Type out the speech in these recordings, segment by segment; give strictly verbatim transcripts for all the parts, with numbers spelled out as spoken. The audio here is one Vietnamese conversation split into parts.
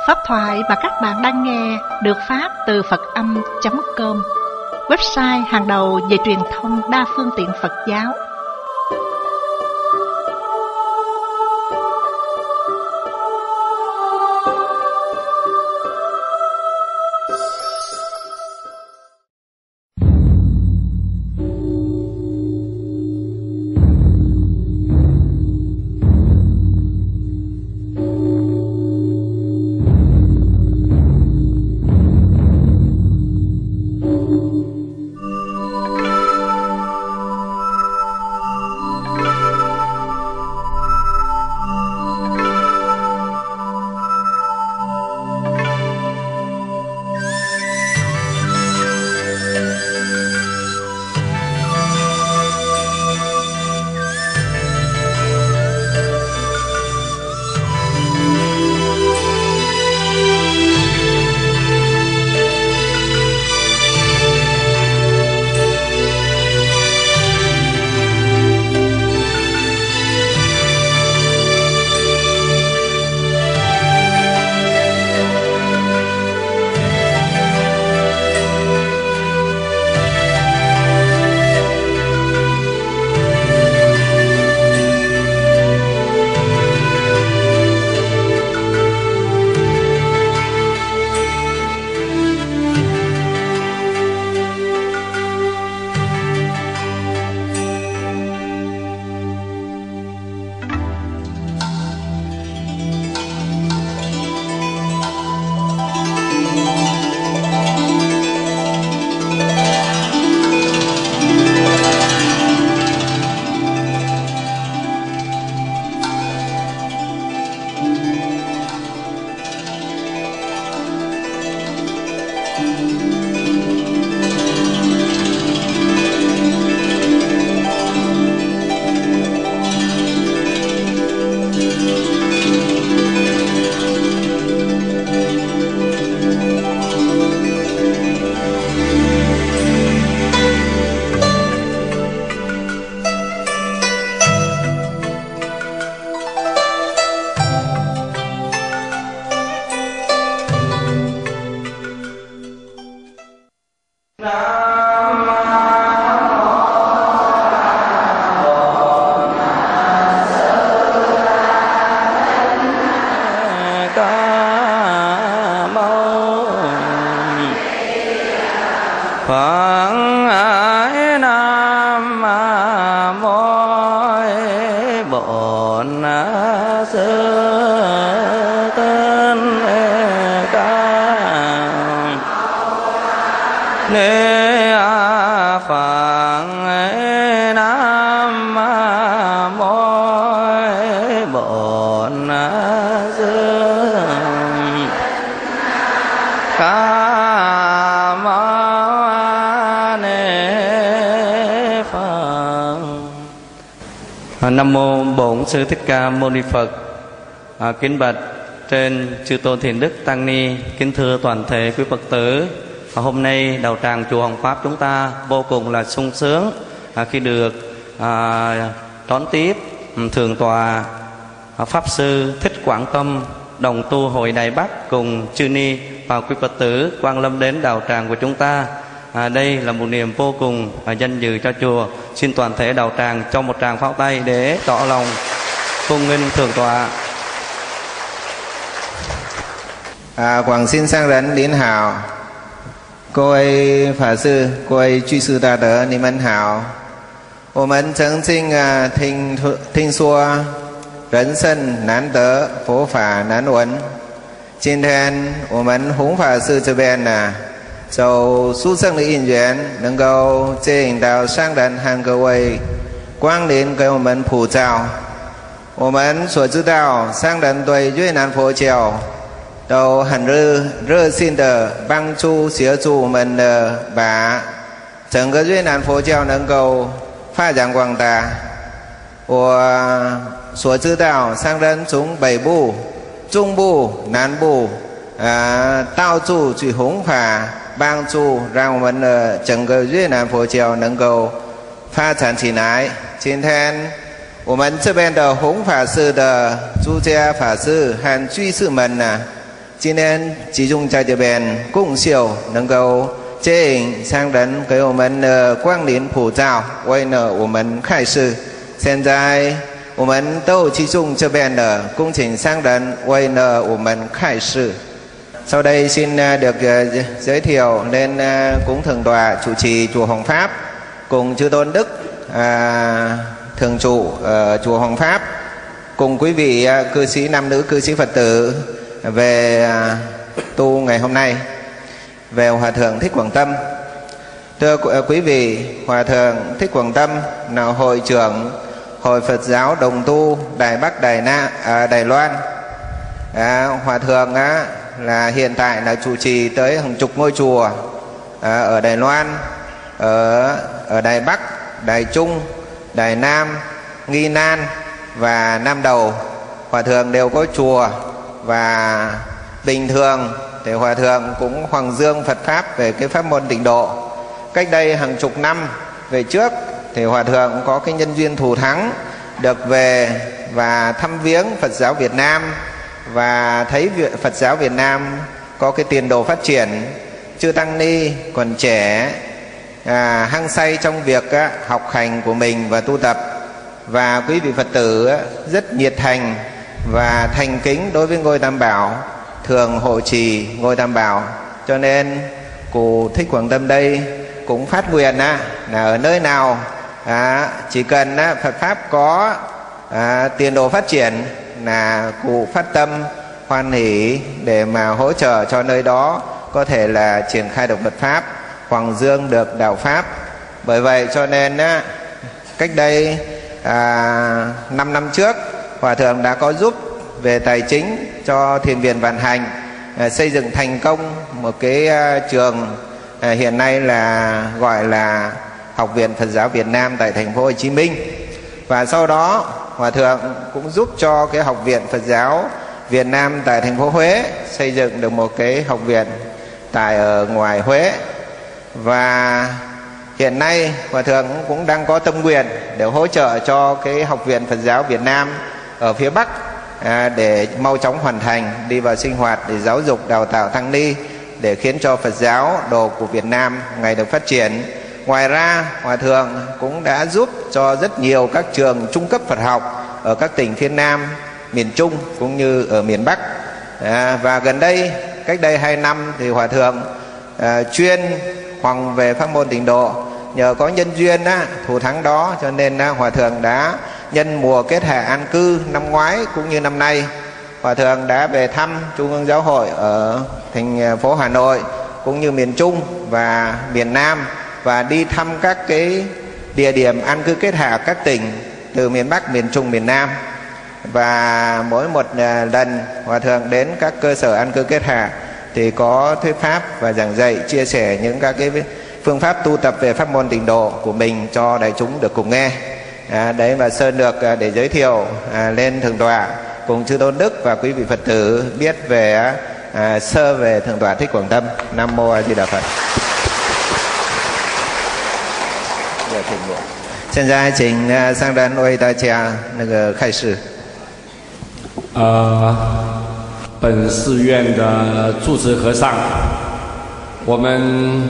Pháp thoại mà các bạn đang nghe được phát từ Phật Âm chấm com, website hàng đầu về truyền thông đa phương tiện Phật giáo. Nam mô Bổn Sư Thích Ca Mâu Ni Phật. À, kính bạch trên chư tôn thiền đức tăng ni, kính thưa toàn thể quý Phật tử. À, hôm nay đạo tràng chùa Hồng Pháp chúng ta vô cùng là sung sướng à, khi được à, đón tiếp thượng tọa à, pháp sư Thích Quảng Tâm, đồng tu hội Đài Bắc cùng chư ni và quý Phật tử quang lâm đến đạo tràng của chúng ta. À, đây là một niềm vô cùng à, danh dự cho chùa. Xin toàn thể đạo tràng cho một tràng pháo tay để tỏ lòng cung nghênh thượng tọa. À, Quảng xin sang人您好，各位法师、各位居士大德，你们好。我们曾经啊听听说人生难得，佛法难闻。今天我们弘法寺这边呢，走殊胜的因缘，能够接引到上人和各位光临给我们普照。我们所知道，上人对越南佛教都很热热心的帮助协助我们的把整个越南佛教能够发扬光大。我所知道，上人从北部、中部、南部啊到处去弘法，帮助让我们的整个越南佛教能够发展起来。今天我们这边的弘法寺的出家法师和居士们呢， 今天集中在这边共修，能够接引上人给我们的光临普照，为了我们开示。现在我们都集中这边的，恭请上人为了我们开示。Sau đây xin được giới thiệu lên cúng thượng tọa chủ trì chùa Hoàng Pháp cùng chư tôn đức à, thường trụ ở chùa Hoàng Pháp cùng quý vị cư sĩ nam nữ cư sĩ Phật tử về à, tu ngày hôm nay về Hòa thượng Thích Quảng Tâm. Thưa quý vị, Hòa thượng Thích Quảng Tâm là hội trưởng Hội Phật giáo Đồng Tu Đài Bắc Đài Na à, Đài Loan. À, Hòa thượng á, là hiện tại là chủ trì tới hàng chục ngôi chùa à, ở Đài Loan, ở ở Đài Bắc, Đài Trung, Đài Nam, Nghi Nan và Nam Đầu. Hòa thượng đều có chùa, và bình thường thì Hòa thượng cũng hoằng dương Phật pháp về cái pháp môn tịnh độ. Cách đây hàng chục năm về trước thì Hòa thượng có cái nhân duyên thù thắng được về và thăm viếng Phật giáo Việt Nam, và thấy Phật giáo Việt Nam có cái tiền đồ phát triển. Chư tăng ni còn trẻ, à, hăng say trong việc á, học hành của mình và tu tập, và quý vị Phật tử á, rất nhiệt thành và thành kính đối với ngôi Tam Bảo, thường hộ trì ngôi Tam Bảo. Cho nên cụ Thích Quảng Tâm đây cũng phát nguyện á, là ở nơi nào à, chỉ cần á, Phật pháp có à, tiền đồ phát triển là cụ phát tâm hoan hỷ để mà hỗ trợ cho nơi đó có thể là triển khai được Phật pháp, hoằng dương được đạo pháp. Bởi vậy cho nên á, cách đây à, năm năm trước Hòa thượng đã có giúp về tài chính cho Thiền viện Vạn Hành à, xây dựng thành công một cái à, trường à, hiện nay là gọi là Học viện Phật giáo Việt Nam tại thành phố Hồ Chí Minh. Và sau đó Hòa thượng cũng giúp cho cái Học viện Phật giáo Việt Nam tại thành phố Huế xây dựng được một cái học viện tại ở ngoài Huế. Và hiện nay Hòa thượng cũng đang có tâm nguyện để hỗ trợ cho cái Học viện Phật giáo Việt Nam ở phía Bắc à, để mau chóng hoàn thành, đi vào sinh hoạt để giáo dục đào tạo tăng ni, để khiến cho Phật giáo đồ của Việt Nam ngày được phát triển. Ngoài ra Hòa thượng cũng đã giúp cho rất nhiều các trường trung cấp Phật học ở các tỉnh phía Nam, miền Trung cũng như ở miền Bắc. à, Và gần đây, cách đây hai năm thì Hòa thượng à, chuyên hoằng về pháp môn tịnh độ. Nhờ có nhân duyên á, thù thắng đó, cho nên á, Hòa thượng đã nhân mùa kết hạ an cư năm ngoái cũng như năm nay, Hòa thượng đã về thăm Trung ương Giáo hội ở thành phố Hà Nội cũng như miền Trung và miền Nam, và đi thăm các cái địa điểm an cư kết hạ các tỉnh từ miền Bắc, miền Trung, miền Nam. Và mỗi một lần Hòa thượng đến các cơ sở an cư kết hạ thì có thuyết pháp và giảng dạy, chia sẻ những các cái phương pháp tu tập về pháp môn tịnh độ của mình cho đại chúng được cùng nghe. à, Đấy, và Sơn được à, để giới thiệu à, lên thượng tọa cùng chư tôn đức và quý vị Phật tử biết về à, sơ về thượng tọa Thích Quảng Tâm. Nam mô A Di Đà Phật. Hiện在请上人为大家那个开示。 呃，本寺院的住持和尚，我们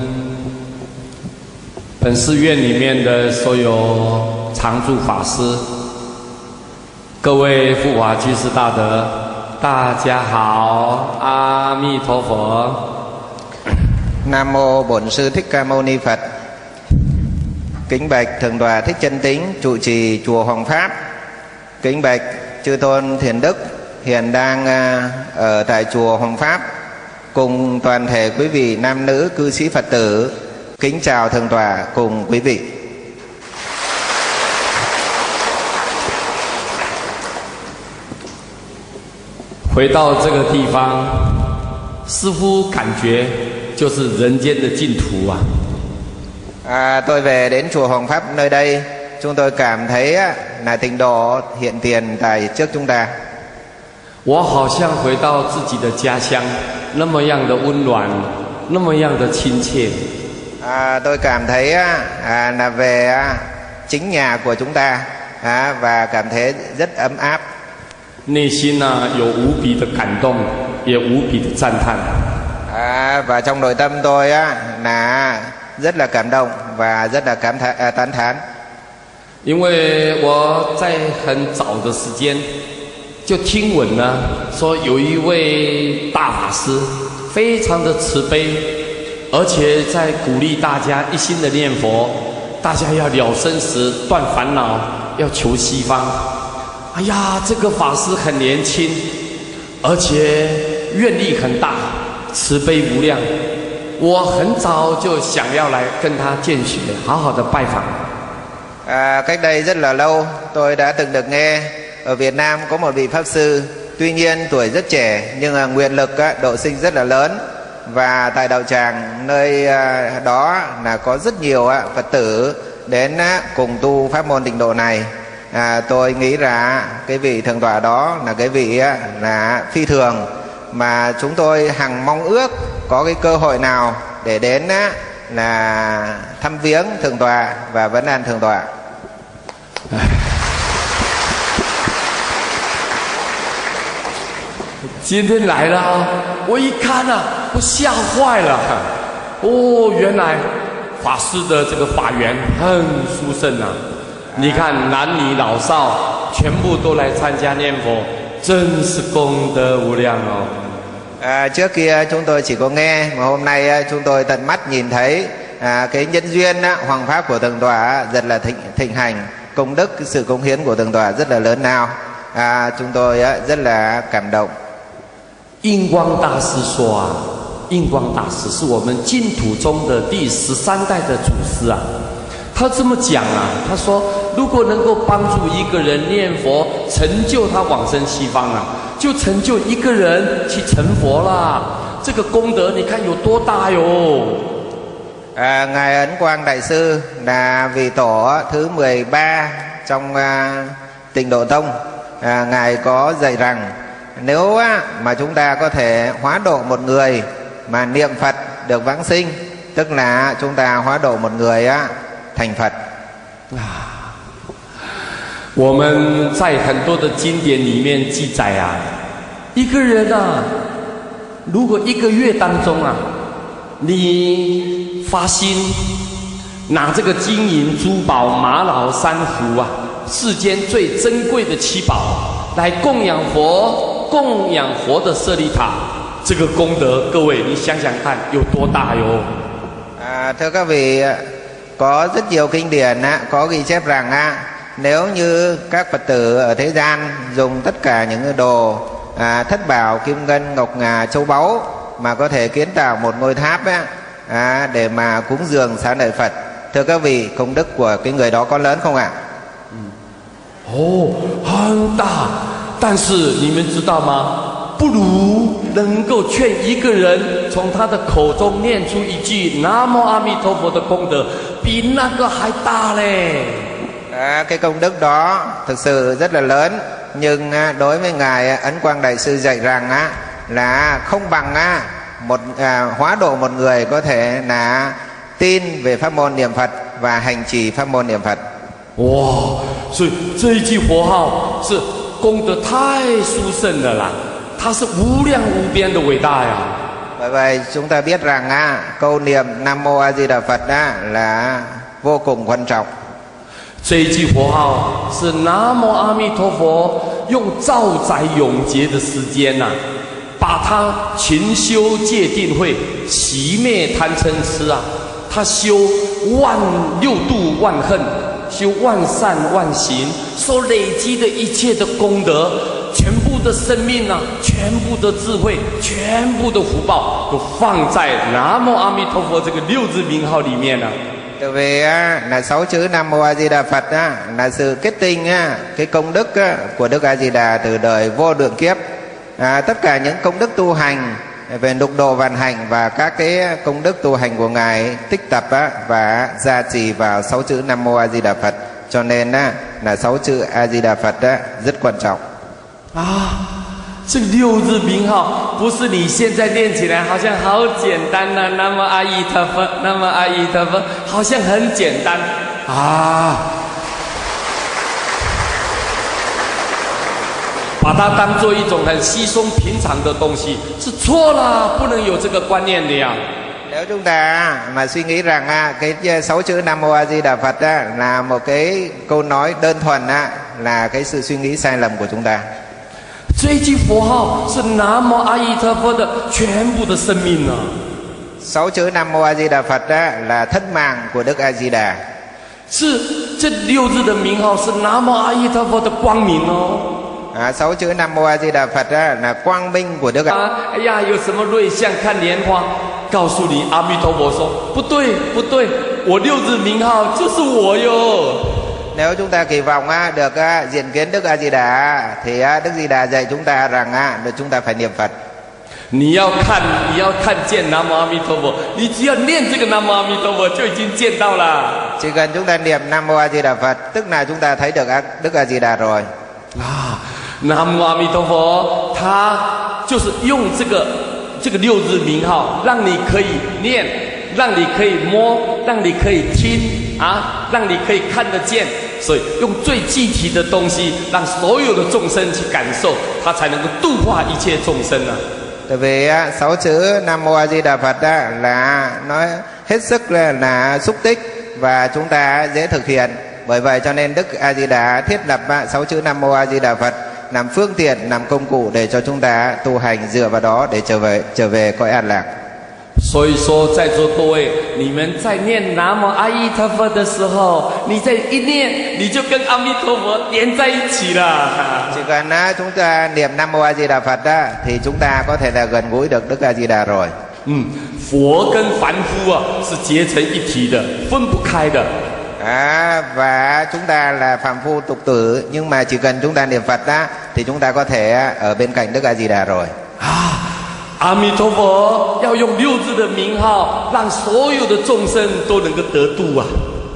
本寺院里面的所有常住法师，各位护法居士大德，大家好，阿弥陀佛。 Nam mô Bổn Sư Thích Ca Mâu Ni Phật. Kính bạch thượng tọa Thích Chân Tín, trụ trì chùa Hoàng Pháp. Kính bạch chư tôn thiền đức hiện đang ở tại chùa Hoàng Pháp cùng toàn thể quý vị nam nữ cư sĩ Phật tử. Kính chào thượng tọa cùng quý vị. 回到这个地方，似乎感觉就是人间的净土啊。 À, tôi về đến chùa Hoàng Pháp nơi đây, chúng tôi cảm thấy á, là tịnh độ hiện tiền tại trước chúng ta. 我好像回到自己的家乡，那么样的温暖，那么样的亲切。 À, tôi cảm thấy á, à, là về á, chính nhà của chúng ta à, và cảm thấy rất ấm áp. 内心啊有无比的感动， 也无比的赞叹。 À, và trong nội tâm tôi á là rất là cảm động và rất là cảm thán, à, tán thán. 因为我在很早的时间就听闻呢，说有一位大法师非常的慈悲，而且在鼓励大家一心的念佛，大家要了生死、断烦恼，要求西方。哎呀，这个法师很年轻，而且愿力很大，慈悲无量。我很早就想要来跟他见学，好好的拜访。 À, cách đây rất là lâu tôi đã từng được nghe ở Việt Nam có một vị pháp sư, tuy nhiên tuổi rất trẻ nhưng là nguyện lực á, độ sinh rất là lớn, và tại đạo tràng nơi à, đó là có rất nhiều á, Phật tử đến á, cùng tu pháp môn tịnh độ này. À, tôi nghĩ là cái vị thượng tọa đó là cái vị á, là phi thường mà chúng tôi hằng mong ước có cái cơ hội nào để đến á, là thăm viếng thượng tọa và vấn an thượng tọa. 今天来了，我一看啊，我吓坏了。哦，原来法师的这个法缘很殊胜啊！你看男女老少全部都来参加念佛，真是功德无量哦。 À, trước kia chúng tôi chỉ có nghe, mà hôm nay chúng tôi tận mắt nhìn thấy à, cái nhân duyên á, hoàng pháp của thượng tọa rất là thịnh, thịnh hành, công đức, sự cống hiến của thượng tọa rất là lớn lao. À, chúng tôi á, rất là cảm động. 印光大师说啊，印光大师是我们净土中的第十三代的祖师啊。他这么讲啊，他说，如果能够帮助一个人念佛，成就他往生西方啊，就成就一个人去成佛啦。这个功德你看有多大哟！ À, Ngài Ấn Quang Đại Sư là vị tổ thứ mười ba trong à, Tịnh Độ Tông. À, Ngài có dạy rằng nếu á, mà chúng ta có thể hóa độ một người mà niệm Phật được vãng sinh, tức là chúng ta hóa độ một người á, thành Phật. 我们在很多的经典里面记载啊，一个人啊，如果一个月当中啊，你发心拿这个金银珠宝、玛瑙珊瑚啊，世间最珍贵的七宝来供养佛、供养佛的舍利塔，这个功德，各位你想想看有多大哟！ À, thưa các vị, có rất nhiều kinh điển á, có ghi chép rằng á, nếu như các Phật tử ở thế gian dùng tất cả những đồ à, thất bảo, kim ngân, ngọc ngà, châu báu mà có thể kiến tạo một ngôi tháp á, à, để mà cúng dường sáng đại Phật, thưa các vị, công đức của cái người đó có lớn không ạ? 哦，很大，但是你们知道吗？不如能够劝一个人从他的口中念出一句南无阿弥陀佛的功德，比那个还大嘞。 À, cái công đức đó thực sự rất là lớn, nhưng à, đối với Ngài Ấn Quang Đại Sư dạy rằng á, là không bằng á, một à, hóa độ một người có thể là tin về pháp môn niệm Phật và hành trì pháp môn niệm Phật. 哇，所以这一句佛号是功德太殊胜了啦，它是无量无边的伟大呀。 Bởi vậy chúng ta biết rằng á, câu niệm Nam Mô A Di Đà Phật á, là vô cùng quan trọng. 这一句佛号是南无阿弥陀佛用兆载永劫的时间呐、啊，把他勤修戒定慧，熄灭贪嗔痴啊，他修万六度万恨，修万善万行，所累积的一切的功德，全部的生命啊，全部的智慧，全部的福報，都放在南無阿彌陀佛這個六字名號裡面啊。 Tại vì á, là sáu chữ Nam Mô A Di Đà Phật á, là sự kết tinh á, cái công đức á, của Đức A Di Đà từ đời vô lượng kiếp. À, tất cả những công đức tu hành về lục độ vạn hành và các cái công đức tu hành của Ngài tích tập á, và gia trì vào sáu chữ Nam Mô A Di Đà Phật. Cho nên á, là sáu chữ A Di Đà Phật á, rất quan trọng. À, 这六字名号不是你现在念起来好像好简单呐、啊，那么阿弥陀佛，那么阿弥陀佛，好像很简单啊。把把它当做一种很稀松平常的东西，是错了，不能有这个观念的呀。 Nếu chúng ta mà suy nghĩ rằng à, cái sáu chữ Nam Mô A Di Đà Phật á, là một cái câu nói đơn thuần á, là cái sự suy nghĩ sai lầm của chúng ta. 这一句佛号是南无阿弥陀佛的全部的生命啊！ Sáu chữ Nam Mô A Di Đà Phật á, là thân mạng của Đức A Di Đà. 是这六字的名号是南无阿弥陀佛的光明哦。 À, sáu chữ Nam Mô A Di Đà Phật á, là quang minh của Đức A. 啊，哎呀，有什么瑞相看莲花？告诉你，阿弥陀佛说不对不对，我六字名号就是我哟。 Nếu chúng ta kỳ vọng á, được á, diện kiến Đức A Di Đà thì á, Đức Di Đà dạy chúng ta rằng á, là chúng ta phải niệm Phật. 你要看，你要看见南无阿弥陀佛，你只要念这个南无阿弥陀佛，就已经见到了。 Chỉ cần chúng ta niệm Nam Mô A Di Đà Phật, tức là chúng ta thấy được Đức A Di Đà rồi. 啊，南无阿弥陀佛，他就是用这个这个六字名号，让你可以念，让你可以摸，让你可以听啊，让你可以看得见。所以用最具体的东西，让所有的众生去感受，他才能够度化一切众生啊。 Tại vì á, sáu chữ Nam Mô A Di Đà Phật á, là nói hết sức là, là xúc tích và chúng ta dễ thực hiện. Bởi vậy cho nên Đức A Di Đà thiết lập á, sáu chữ Nam Mô A Di Đà Phật làm phương tiện, làm công cụ để cho chúng ta tu hành dựa vào đó để trở về trở về cõi an lạc. 所以说，在座各位，你们在念南无阿弥陀佛的时候，你在一念，你就跟阿弥陀佛连在一起了。 Chỉ cần á, chúng ta niệm Nam Mô A Di Đà Phật á, thì chúng ta có thể là gần gũi được Đức A Di Đà rồi. 嗯，佛跟凡夫啊是结成一体的，分不开的。 À, và chúng ta là phàm phu tục tử, nhưng mà chỉ cần chúng ta niệm Phật á, thì chúng ta có thể á, ở bên cạnh Đức A Di Đà rồi. 啊，阿弥陀佛要用六字的名号，让所有的众生都能够得度啊。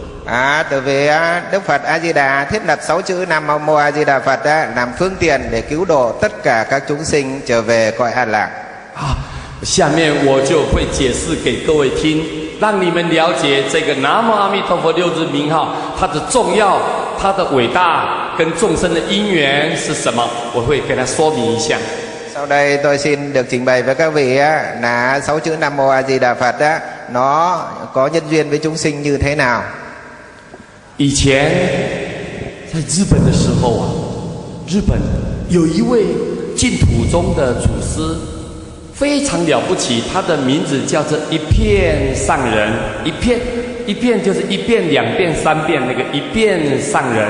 À, tại vì á, Đức Phật A Di Đà thiết lập sáu chữ Nam Mô A Di Đà Phật á, làm phương tiện để cứu độ tất cả các chúng sinh trở về cõi an lạc. 啊，下面我就会解释给各位听，让你们了解这个南无阿弥陀佛六字名号它的重要、它的伟大跟众生的因缘是什么，我会给它说明一下。 Sau đây tôi xin được trình bày với các vị á, là sáu chữ Nam Mô A Di Đà Phật á, nó có nhân duyên với chúng sinh như thế nào. 以前在日本的时候啊，日本有一位净土宗的祖师，非常了不起，他的名字叫做一片上人。一片一片就是一遍、两遍、三遍那个一遍上人。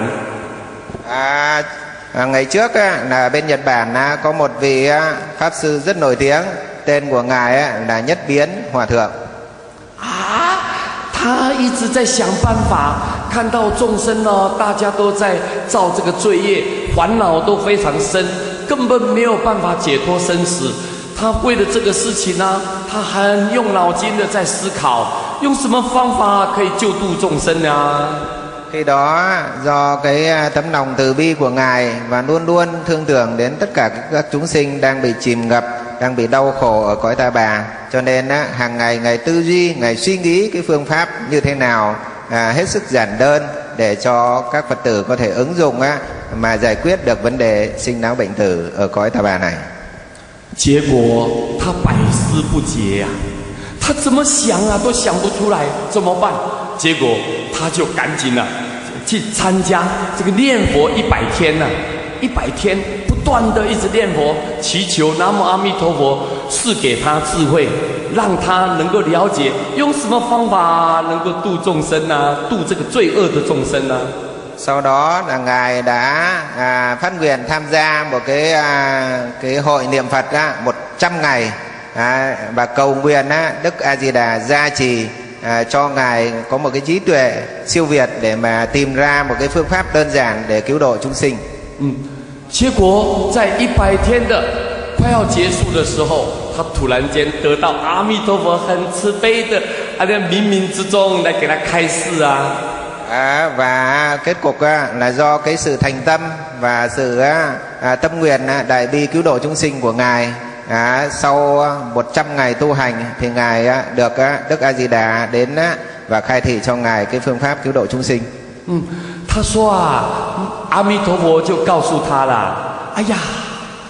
À, à, ngày trước á, là bên Nhật Bản á, có một vị á, pháp sư rất nổi tiếng, tên của ngài á, là Nhất Biến Hòa Thượng. 啊，他一直在想办法，看到众生呢，大家都在造这个罪业，烦恼都非常深，根本没有办法解脱生死。他为了这个事情呢，他很用脑筋的在思考，用什么方法可以救度众生呢？ Khi đó do cái tấm lòng từ bi của ngài và luôn luôn thương tưởng đến tất cả các chúng sinh đang bị chìm ngập, đang bị đau khổ ở cõi ta bà, cho nên á, hàng ngày ngài tư duy, ngài suy nghĩ cái phương pháp như thế nào à, hết sức giản đơn để cho các Phật tử có thể ứng dụng á, mà giải quyết được vấn đề sinh lão bệnh tử ở cõi ta bà này. 结果他百思不解呀、啊，他怎么想啊都想不出来，怎么办？结果他就赶紧啊去参加这个念佛一百天呐、啊，一百天不断的一直念佛，祈求南无阿弥陀佛赐给他智慧，让他能够了解用什么方法能够度众生啊，度这个罪恶的众生啊。 Sau đó là ngài đã à, phát nguyện tham gia một cái à, cái hội niệm Phật á, một trăm ngày à, và cầu nguyện á, Đức A Di Đà gia trì à, cho ngài có một cái trí tuệ siêu việt để mà tìm ra một cái phương pháp đơn giản để cứu độ chúng sinh. 嗯，结果在一百天的快要结束的时候，他突然间得到阿弥陀佛很慈悲的啊，在冥冥之中来给他开示啊。 À, và kết cục á, là do cái sự thành tâm và sự á, à, tâm nguyện á, đại bi cứu độ chúng sinh của ngài à, sau một trăm ngày tu hành thì ngài á, được á, Đức A Di Đà đến á, và khai thị cho ngài cái phương pháp cứu độ chúng sinh. 嗯，他说啊，阿弥陀佛就告诉他了，哎呀，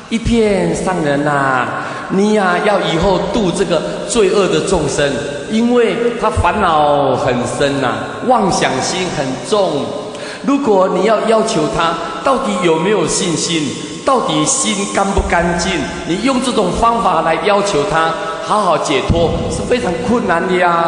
一片上人啊，你呀、啊、要以后度这个罪恶的众生，因为他烦恼很深呐、啊，妄想心很重。如果你要要求他到底有没有信心，到底心干不干净，你用这种方法来要求他好好解脱是非常困难的呀。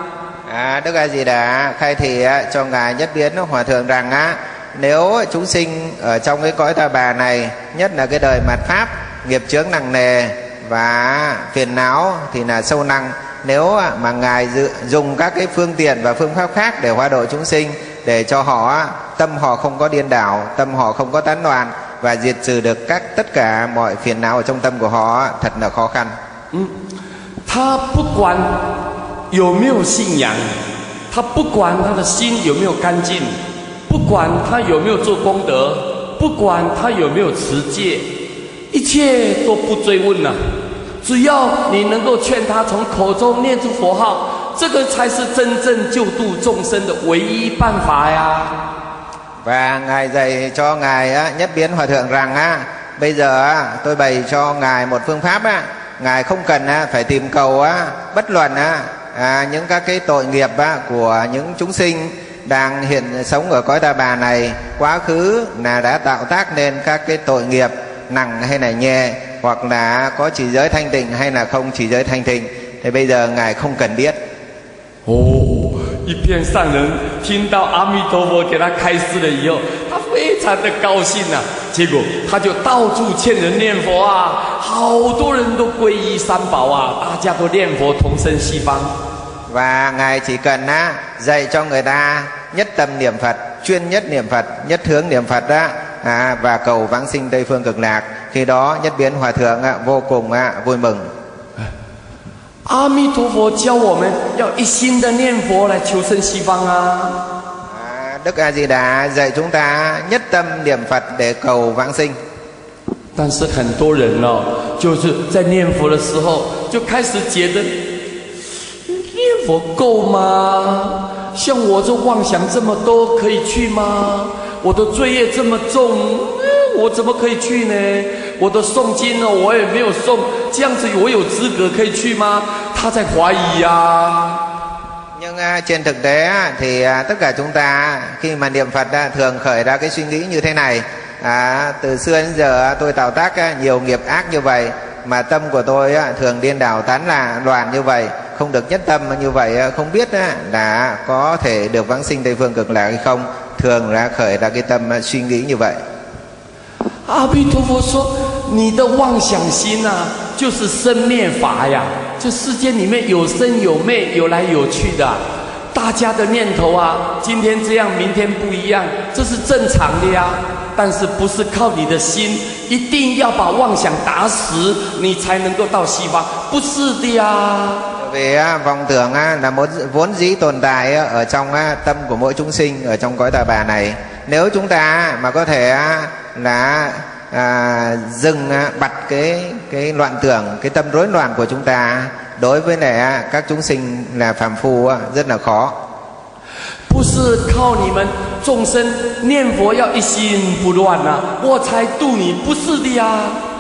À, Đức A Di Đà khai thị cho ngài Nhất Biến Hòa Thượng rằng á, nếu chúng sinh ở trong cái cõi ta bà này, nhất là cái đời mạt pháp, nghiệp chướng nặng nề và phiền não thì là sâu nặng. Nếu mà ngài dùng các cái phương tiện và phương pháp khác để hóa độ chúng sinh, để cho họ tâm họ không có điên đảo, tâm họ không có tán loạn và diệt trừ được các tất cả mọi phiền não ở trong tâm của họ, thật là khó khăn. Ừ. 他不管有没有信仰，他不管他的心有没有干净，不管他有没有做功德，不管他有没有持戒，一切都不追问了、啊。只要你能够劝他从口中念出佛号，这个才是真正救度众生的唯一办法呀。 Và ngài dạy cho ngài á, Nhất Biến Hòa Thượng rằng á, bây giờ á, tôi bày cho ngài một phương pháp á, ngài không cần á, phải tìm cầu á, bất luận á, à, những các cái tội nghiệp á, của những chúng sinh đang hiện sống ở cõi ta bà này, quá khứ là đã tạo tác nên các cái tội nghiệp nặng hay là nhẹ, hoặc là có chỉ giới thanh tịnh hay là không chỉ giới thanh tịnh, thì bây giờ ngài không cần biết. Oh. 一片上人听到阿弥陀佛给他开示了以后，他非常的高兴啊，结果他就到处劝人念佛啊，好多人都皈依三宝啊，大家都念佛同生西方。 Và ngài chỉ cần á, dạy cho người ta nhất tâm niệm Phật, chuyên nhất niệm Phật, nhất hướng niệm Phật á, à, và cầu vãng sinh Tây Phương Cực Lạc. Khi đó Nhất Biến Hòa Thượng á, vô cùng á, vui mừng. 阿弥陀佛教我们要一心的念佛来求生西方啊。 Đức A Di Đà dạy chúng ta nhất tâm niệm Phật để cầu vãng sinh. 但是很多人哦，就是在念佛的时候就开始觉得念佛够吗？像我这妄想这么多，可以去吗？我的罪业这么重，我怎么可以去呢？我的诵经呢，我也没有诵，这样子我有资格可以去吗？他在怀疑呀、啊。 Nhưng uh, trên thực tế uh, thì uh, tất cả chúng ta khi mà niệm Phật uh, thường khởi ra cái suy nghĩ như thế này. À, từ xưa đến giờ uh, tôi tạo tác uh, nhiều nghiệp ác như vậy, mà tâm của tôi uh, thường điên đảo tán là loạn như vậy, không được nhất tâm như vậy, uh, không biết uh, là có thể được vãng sinh Tây Phương Cực Lạc hay không. Thường là khởi ra cái tâm uh, suy nghĩ như vậy. 阿弥陀佛说：“你的妄想心啊，就是生灭法呀。这世间里面有生有灭，有来有去的。大家的念头啊，今天这样，明天不一样，这是正常的呀。但是不是靠你的心，一定要把妄想打死，你才能够到西方，不是的呀。” Vì vọng tưởng là một vốn dĩ tồn tại ở trong tâm của mỗi chúng sinh ở trong cõi ta bà này. Nếu chúng ta mà có thể là à, dừng bặt cái cái loạn tưởng, cái tâm rối loạn của chúng ta đối với lại các chúng sinh là phàm phu rất là khó. 不是靠你们众生念佛要一心不乱啊，我才度你，不是的呀。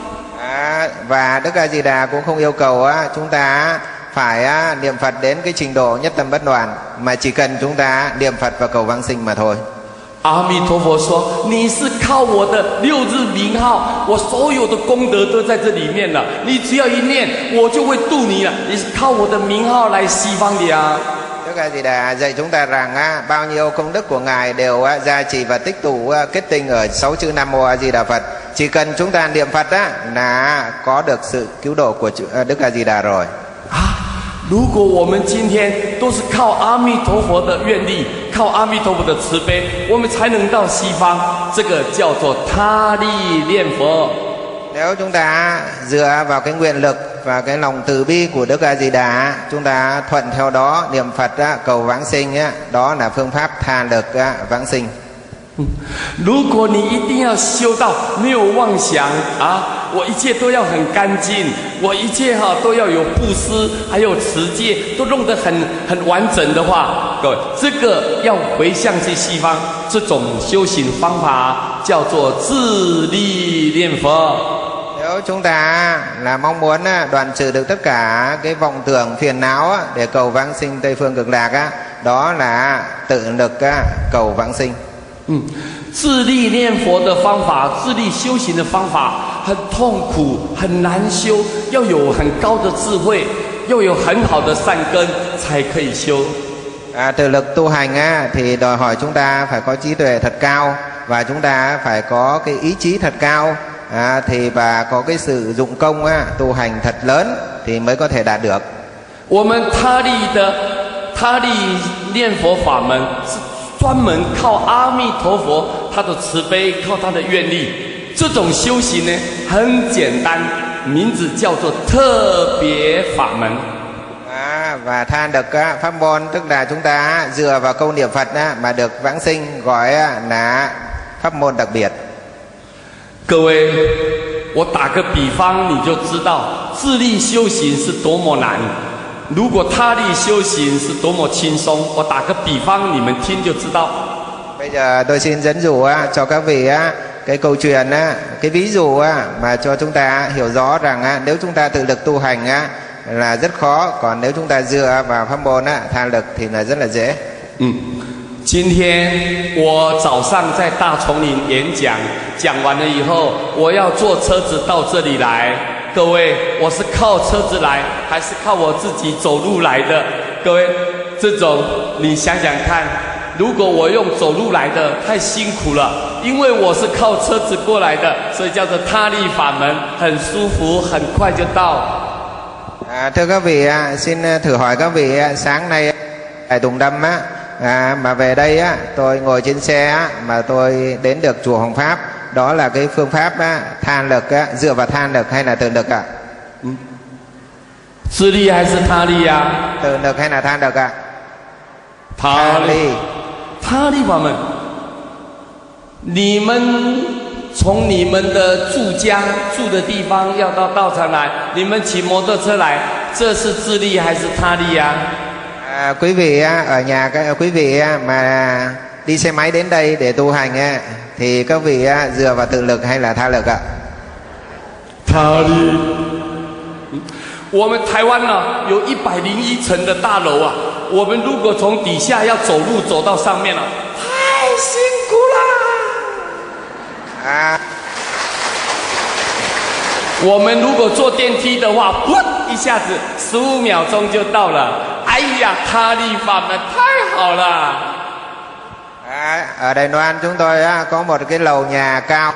À, và Đức A Di Đà cũng không yêu cầu á, chúng ta phải á, niệm Phật đến cái trình độ nhất tâm bất loạn, mà chỉ cần chúng ta niệm Phật và cầu vãng sinh mà thôi. 阿弥陀佛说：“你是靠我的六字名号，我所有的功德都在这里面了。你只要一念，我就会度你了。你是靠我的名号来西方的呀。” Đức A Di Đà dạy chúng ta rằng á, bao nhiêu công đức của ngài đều á, gia trì và tích tụ á, kết tinh ở sáu chữ Nam Mô A Di Đà Phật. Chỉ cần chúng ta niệm Phật á, là có được sự cứu độ của Đức A Di Đà rồi. 如果我们今天都是靠阿弥陀佛的愿力，靠阿弥陀佛的慈悲，我们才能到西方。这个叫做他力念佛。 Nếu chúng ta dựa vào cái nguyện lực và cái lòng từ bi của Đức A Di Đà, chúng ta thuận theo đó niệm Phật á, cầu vãng sinh á, đó là phương pháp tha lực á, vãng sinh. 如果你一定要修到没有妄想啊，我一切都要很干净，我一切哈、啊、都要有布施，还有持戒，都弄得很很完整的话，各位，这个要回向去西方，这种修行方法叫做自力念佛。 Nếu chúng ta là mong muốn á, đoạn trừ được tất cả cái vọng tưởng phiền não á, để cầu vãng sinh Tây phương cực lạc á, đó là tự lực á, cầu vãng sinh. 嗯，自力念佛的方法，自力修行的方法很痛苦，很难修，要有很高的智慧，要有很好的善根才可以修。 À, tự lực tu hành á, thì đòi hỏi chúng ta phải có trí tuệ thật cao và chúng ta phải có cái ý chí thật cao, à, thì và có cái sự dụng công á, tu hành thật lớn thì mới có thể đạt được. 我们他力的他力念佛法门是专门靠阿弥陀佛他的慈悲，靠他的愿力。这种修行呢很简单，名字叫做特别法门。 À, và than được á, pháp môn tức là chúng ta dựa vào câu niệm Phật á, mà được vãng sinh, gọi á, là pháp môn đặc biệt. 各位，我打个比方，你就知道自力修行是多么难。如果他力修行是多么轻松。我打个比方，你们听就知道。 Bây giờ tôi xin dẫn dụ á, cho các vị á, cái câu chuyện á, cái ví dụ á, mà cho chúng ta hiểu rõ rằng á, nếu chúng ta tự lực tu hành á, là rất khó, còn nếu chúng ta dựa vào pháp môn á, tha lực thì là rất là dễ. 嗯，今天我早上在大丛林演讲，讲完了以后，我要坐车子到这里来。各位，我是靠车子来，还是靠我自己走路来的？各位，这种你想想看，如果我用走路来的，太辛苦了，因为我是靠車子過來的，所以叫做他力法門，很舒服，很快就到。 À, thưa các vị, xin thử hỏi các vị, sáng nay tại Tùng Đâm á, à, mà về đây á, tôi ngồi trên xe á, mà tôi đến được chùa Hồng Pháp, đó là cái phương pháp á, than lực á, dựa vào than lực hay là tự lực ạ? Ừ. Tự lực hay là tha lực à? Tự lực hay là than lực ạ? Tha lực. Tha lực法門，你們 从你们的住家住的地方要到道场来，你们骑摩托车来，这是自力还是他力啊？ À, quý vị á, ở nhà các quý vị á, mà đi xe máy đến đây để tu hành á, thì các vị á, dựa vào tự lực hay là tha lực ạ? Tha力。我们台湾呢有一百零一层的大楼啊，我们如果从底下要走路走到上面了，太辛苦了。 À. 我们如果坐电梯的话，噗，一下子十五秒钟就到了。哎呀，他力法门太好了。 À, ở Đài Loan chúng tôi á, có một cái lầu nhà cao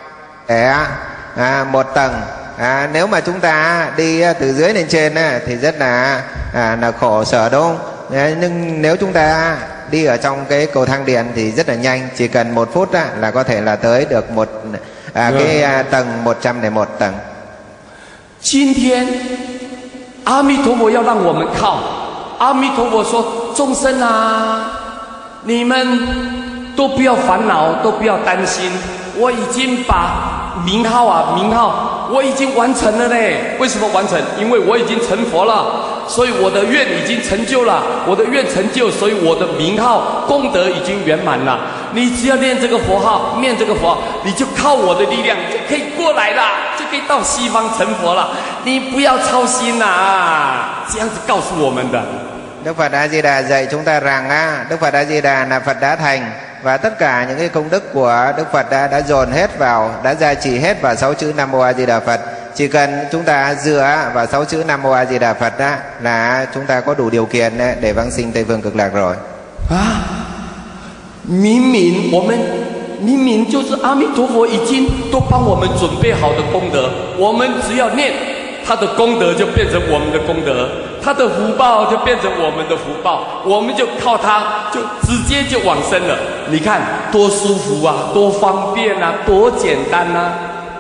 để à, một tầng. À, nếu mà chúng ta đi từ dưới lên trên á, thì rất là à, là khổ sở đúng không? À, nhưng nếu chúng ta đi ở trong cái cầu thang điện thì rất là nhanh, chỉ cần một phút á, là có thể là tới được một à, cái à, tầng một trăm lẻ một tầng. 今天阿弥陀佛要让我们靠，阿弥陀佛说：“众生啊，你们都不要烦恼，都不要担心，我已经把名号啊名号我已经完成了嘞。为什么完成？因为我已经成佛了，所以我的愿已经成就了，我的愿成就，所以我的名号功德已经圆满了。你只要念这个佛号，念这个佛号，你就靠我的力量就可以过来了，就可以到西方成佛了。你不要操心呐、啊！这样子告诉我们的。” Đức Phật A Di Đà dạy chúng ta rằng á, Đức Phật A Di Đà là Phật đã thành, và tất cả những cái công đức của Đức Phật đã đã dồn hết vào, đã gia trì hết vào sáu chữ Nam Mô A Di Đà Phật. Chỉ cần chúng ta dựa vào sáu chữ Nam Mô A Di Đà Phật á, là chúng ta có đủ điều kiện để vãng sinh Tây phương cực lạc rồi. À, 明明我们明明就是阿弥陀佛已经都帮我们准备好的功德，我们只要念，他的功德就变成我们的功德。 他的福报就变成我们的福报，我们就靠他，就直接就往生了。你看多舒服啊，多方便啊，多简单啊！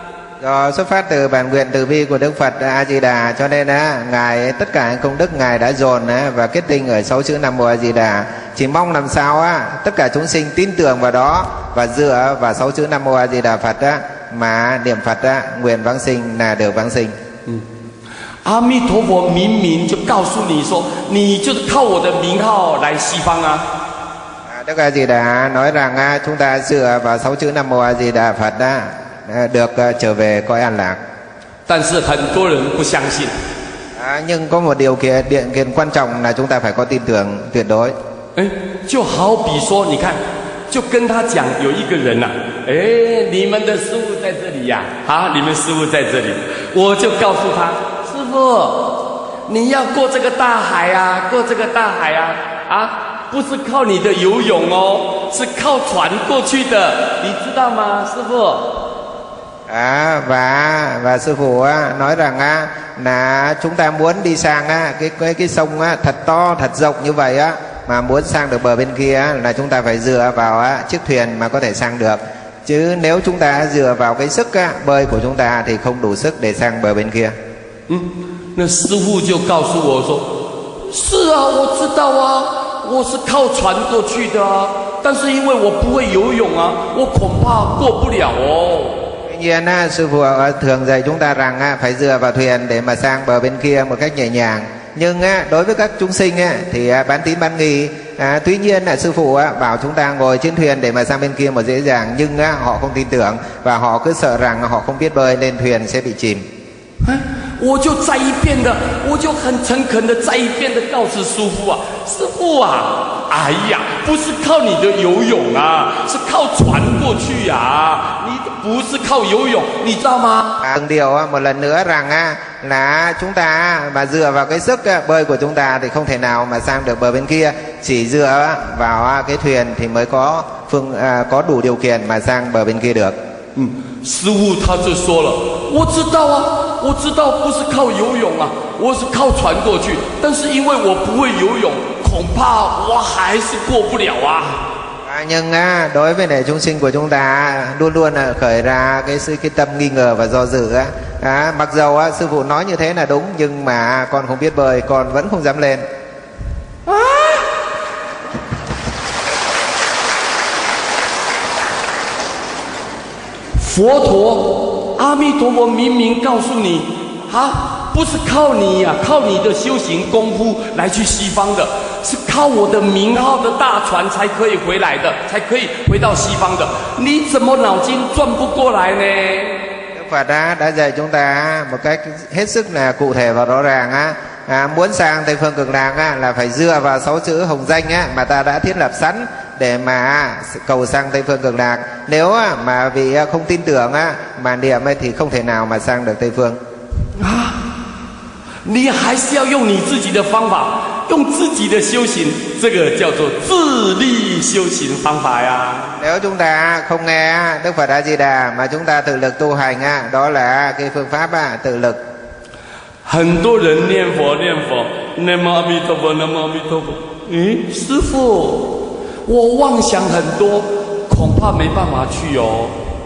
Do xuất phát từ bản nguyện từ bi của Đức Phật A Di Đà, cho nên á, ngài tất cả những công đức ngài đã dồn á, và kết tinh ở sáu chữ Nam Mô A Di Đà. Chỉ mong làm sao á, tất cả chúng sinh tin tưởng vào đó và dựa vào sáu chữ Nam Mô A Di Đà Phật á, mà niệm Phật á, nguyện vãng sinh là được vãng sinh. Ừ. 阿弥陀佛明明就告诉你说，你就是靠我的名号来西方啊。 Đức A Di Đà nói rằng chúng ta dựa vào sáu chữ Nam Mô A Di Đà Phật đã được trở về cõi an lạc. 但是很多人不相信。 À, nhưng có một điều kiện điện kiện quan trọng là chúng ta phải có tin tưởng tuyệt đối. 哎，就好比说，你看，就跟他讲，有一个人呐、啊，哎，你们的师傅在这里呀、啊，好，你们师傅在这里，我就告诉他，师傅，你要过这个大海啊，过这个大海啊，啊，不是靠你的游泳哦，是靠船过去的，你知道吗，师傅？ À, và và sư phụ á, nói rằng á, là chúng ta muốn đi sang á, cái cái cái sông á, thật to thật rộng như vậy á, mà muốn sang được bờ bên kia á, là chúng ta phải dựa vào á, chiếc thuyền mà có thể sang được, chứ nếu chúng ta dựa vào cái sức á, bơi của chúng ta thì không đủ sức để sang bờ bên kia. Ừ, 那师父就告诉我说，是啊，我知道啊，我是靠船过去的啊，但是因为我不会游泳啊，我恐怕过不了哦。 Tuy nhiên á, sư phụ thường dạy chúng ta rằng á, phải dựa vào thuyền để mà sang bờ bên kia một cách nhẹ nhàng. Nhưng á, đối với các chúng sinh á, thì á, bán tín bán nghi. À, tuy nhiên là sư phụ á, bảo chúng ta ngồi trên thuyền để mà sang bên kia một dễ dàng, nhưng á, họ không tin tưởng và họ cứ sợ rằng họ không biết bơi lên thuyền sẽ bị chìm. 我就再一遍的，我就很诚恳的再一遍的告诉师父啊，师父啊，哎呀，不是靠你的游泳啊，是靠船过去啊，你不是靠游泳，你知道吗？ À, điều á, một lần nữa rằng á, là chúng ta mà dựa vào cái sức á, bơi của chúng ta thì không thể nào mà sang được bờ bên kia, chỉ dựa vào á, cái thuyền thì mới có phương à, có đủ điều kiện mà sang bờ bên kia được. 嗯，师父他就说了，我知道啊，我知道不是靠游泳啊，我是靠船过去，但是因为我不会游泳，恐怕我还是过不了啊。 À, nhưng á, đối với này chúng sinh của chúng ta luôn luôn là khởi ra cái sự cái tâm nghi ngờ và do dự á. À, mặc dầu á, sư phụ nói như thế là đúng, nhưng mà con không biết bơi, con vẫn không dám lên. À! 佛陀，阿弥陀佛，明明告诉你，啊，不是靠你呀、啊，靠你的修行功夫来去西方的，是靠我的名号的大船才可以回来的，才可以回到西方的。你怎么脑筋转不过来呢？ Đức Phật đã, đã dạy chúng ta một cách hết sức là cụ thể và rõ ràng á. À, muốn sang Tây Phương Cực Lạc á, là phải dựa vào sáu chữ hồng danh á, mà ta đã thiết lập sẵn để mà cầu sang Tây Phương Cực Lạc. Nếu á, mà vì không tin tưởng á, mà niệm ấy, thì không thể nào mà sang được Tây Phương. À, 你还是要用你自己的方法，用自己的修行，这个叫做自力修行方法呀。 Nếu chúng ta không nghe Đức Phật A Di Đà mà chúng ta tự lực tu hành á, đó là cái phương pháp á, tự lực. 很多人念佛念佛，南无阿弥陀佛，南无阿弥陀佛。嗯，师父，我妄想很多，恐怕没办法去哦。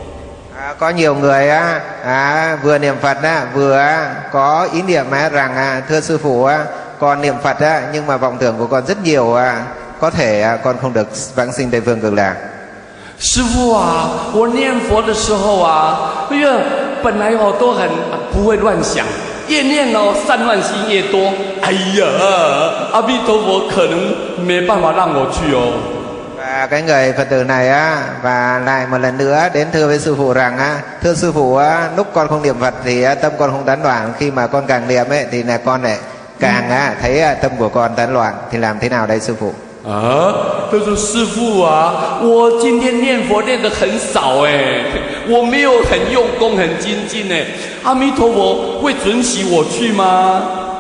À, có nhiều người á, à, vừa niệm Phật á, vừa á, có ý niệm á, rằng à, thưa sư phụ á, con niệm Phật á, nhưng mà vọng tưởng của con rất nhiều á, có thể à, con không được vãng sinh Tây Phương Cực Lạc. 师父啊，我念佛的时候啊，哎呀，本来我都很不会乱想，越念哦散乱心越多。哎呀，阿弥陀佛可能没办法让我去哦。 Và cái người Phật tử này á, và lại một lần nữa đến thưa với sư phụ rằng á, thưa sư phụ á, lúc con không niệm Phật thì á, tâm con không tán loạn, khi mà con càng niệm ấy thì là con lại càng á, thấy á, tâm của con tán loạn, thì làm thế nào đây sư phụ? 啊，他说师父啊，我今天念佛念得很少哎，我没有很用功很精进哎，阿弥陀佛会准许我去吗？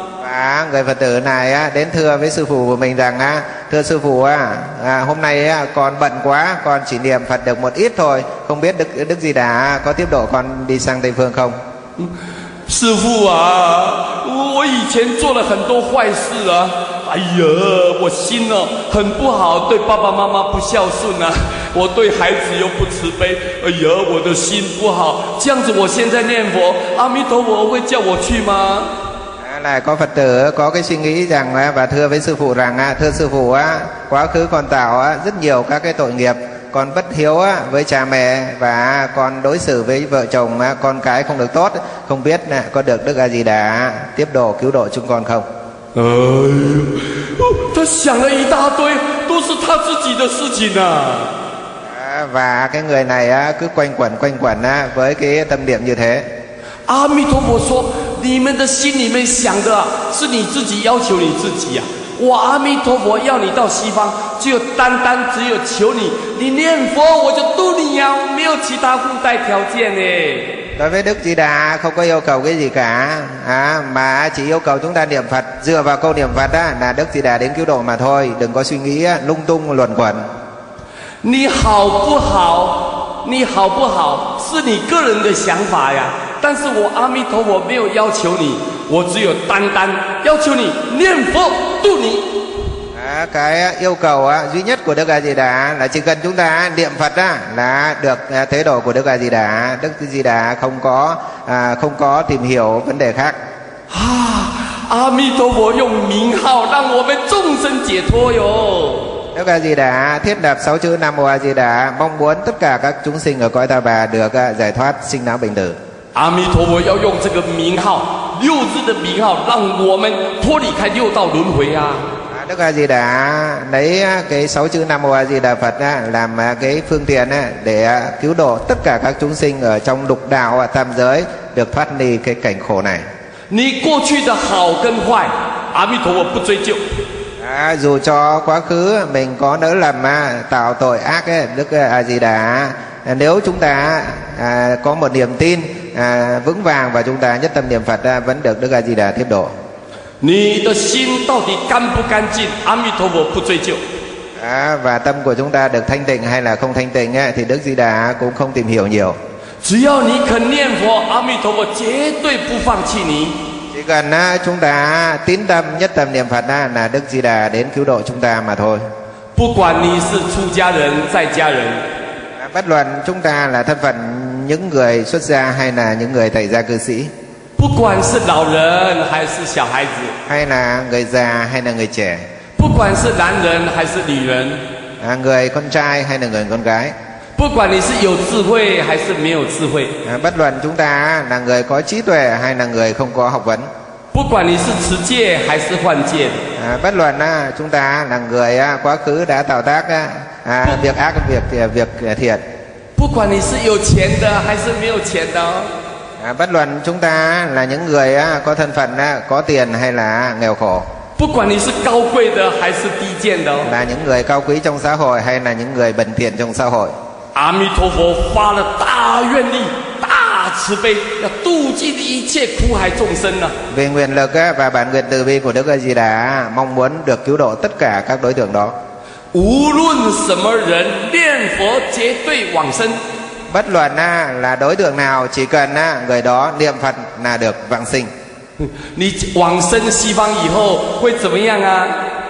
Và người Phật tử này á, đến thưa với sư phụ của mình rằng á, thưa sư phụ á, à, hôm nay á, con bận quá, con chỉ niệm Phật được một ít thôi, không biết Đức Đức Di Đà có tiếp độ con đi sang Tây Phương không? 师父啊，我以前做了很多坏事啊，哎呀，我心哦很不好，对爸爸妈妈不孝顺啊，我对孩子又不慈悲，哎呀，我的心不好，这样子我现在念佛，阿弥陀佛会叫我去吗？ Là có Phật tử có cái suy nghĩ rằng á, và thưa với sư phụ rằng á, thưa sư phụ á, quá khứ con tạo á, rất nhiều các cái tội nghiệp, con bất hiếu á, với cha mẹ và con đối xử với vợ chồng á, con cái không được tốt, không biết là có được Đức A Di Đà tiếp độ cứu độ chúng con không? 哎呦，他想了一大堆，都是他自己的事情啊。 Và cái người này á, cứ quanh quẩn quanh quẩn á, với cái tâm niệm như thế. 阿弥陀佛说，你们的心里面想的啊，是你自己要求你自己啊。我阿弥陀佛要你到西方，只有单单只有求你，你念佛我就度你呀、啊，我没有其他附带条件呢。 Đối với Đức Di Đà không có yêu cầu cái gì cả, à, mà chỉ yêu cầu chúng ta niệm Phật, dựa vào câu niệm Phật á, là Đức Di Đà đến cứu độ mà thôi, đừng có suy nghĩ á, lung tung luẩn quẩn. 你好不好？你好不好？是你个人的想法呀。但是我阿弥陀佛没有要求你，我只有单单要求你念佛度你。 À, cái yêu cầu á, duy nhất của Đức A Di Đà là chỉ cần chúng ta niệm Phật á, là được à, thế độ của Đức A Di Đà. Đức Di Đà không có à, không có tìm hiểu vấn đề khác. À, 阿弥陀佛用名号让我们众生解脱哟。 Đức A Di Đà thiết lập sáu chữ Nam Mô A Di Đà, mong muốn tất cả các chúng sinh ở cõi Ta Bà được à, giải thoát sinh lão bệnh tử. 阿弥陀佛要用这个名号，六字的名号，让我们脱离开六道轮回啊。 Đức A Di Đà lấy cái sáu chữ Nam Mô A Di Đà Phật á, làm cái phương tiện á, để cứu độ tất cả các chúng sinh ở trong lục đạo tam giới được thoát ly cái cảnh khổ này. 你过去的好跟坏，阿弥陀佛不追究。 À, dù cho quá khứ mình có nỡ lầm à, tạo tội ác ấy, Đức A Di Đà à, nếu chúng ta à, có một niềm tin à, vững vàng và chúng ta nhất tâm niệm Phật à, vẫn được Đức A Di Đà tiếp độ. 你的心到底干不干净？阿弥陀佛不追究。 À, và tâm của chúng ta được thanh tịnh hay là không thanh tịnh ấy, thì Đức Di Đà cũng không tìm hiểu nhiều. 只要你肯念佛，阿弥陀佛绝对不放弃你。 Chỉ cần à, chúng ta tín tâm nhất tâm niệm Phật à, là Đức Di Đà đến cứu độ chúng ta mà thôi. 不管你是出家人、在家人， À, bất luận chúng ta là thân phận những người xuất gia hay là những người tại gia cư sĩ, 不管是老人还是小孩子， hay là người già hay là người trẻ, 不管是男人还是女人， à, người con trai hay là người con gái, 不管你是有智慧还是没有智慧， à, bất luận chúng ta là người có trí tuệ hay là người không có học vấn, 不管你是持戒还是犯戒， à, bất luận à, chúng ta là người à, quá khứ đã tạo tác à, à, việc ác việc việc thiện, 不管你是有钱的还是没有钱的， à, bất luận chúng ta là những người à, có thân phận à, có tiền hay là nghèo khổ, 不管你是高贵的还是低贱的， là những người cao quý trong xã hội hay là những người bần thiện trong xã hội. 阿弥陀佛发了大愿力、大慈悲，要度尽一切苦海众生啊！ Vì nguyện lực á, và bản nguyện từ bi của Đức A Di Đà mong muốn được cứu độ tất cả các đối tượng đó. 无论什么人念佛，绝对往生。 Bất luận á, là đối tượng nào, chỉ cần á, người đó niệm Phật là được vãng sinh. 你往生西方以后会怎么样啊？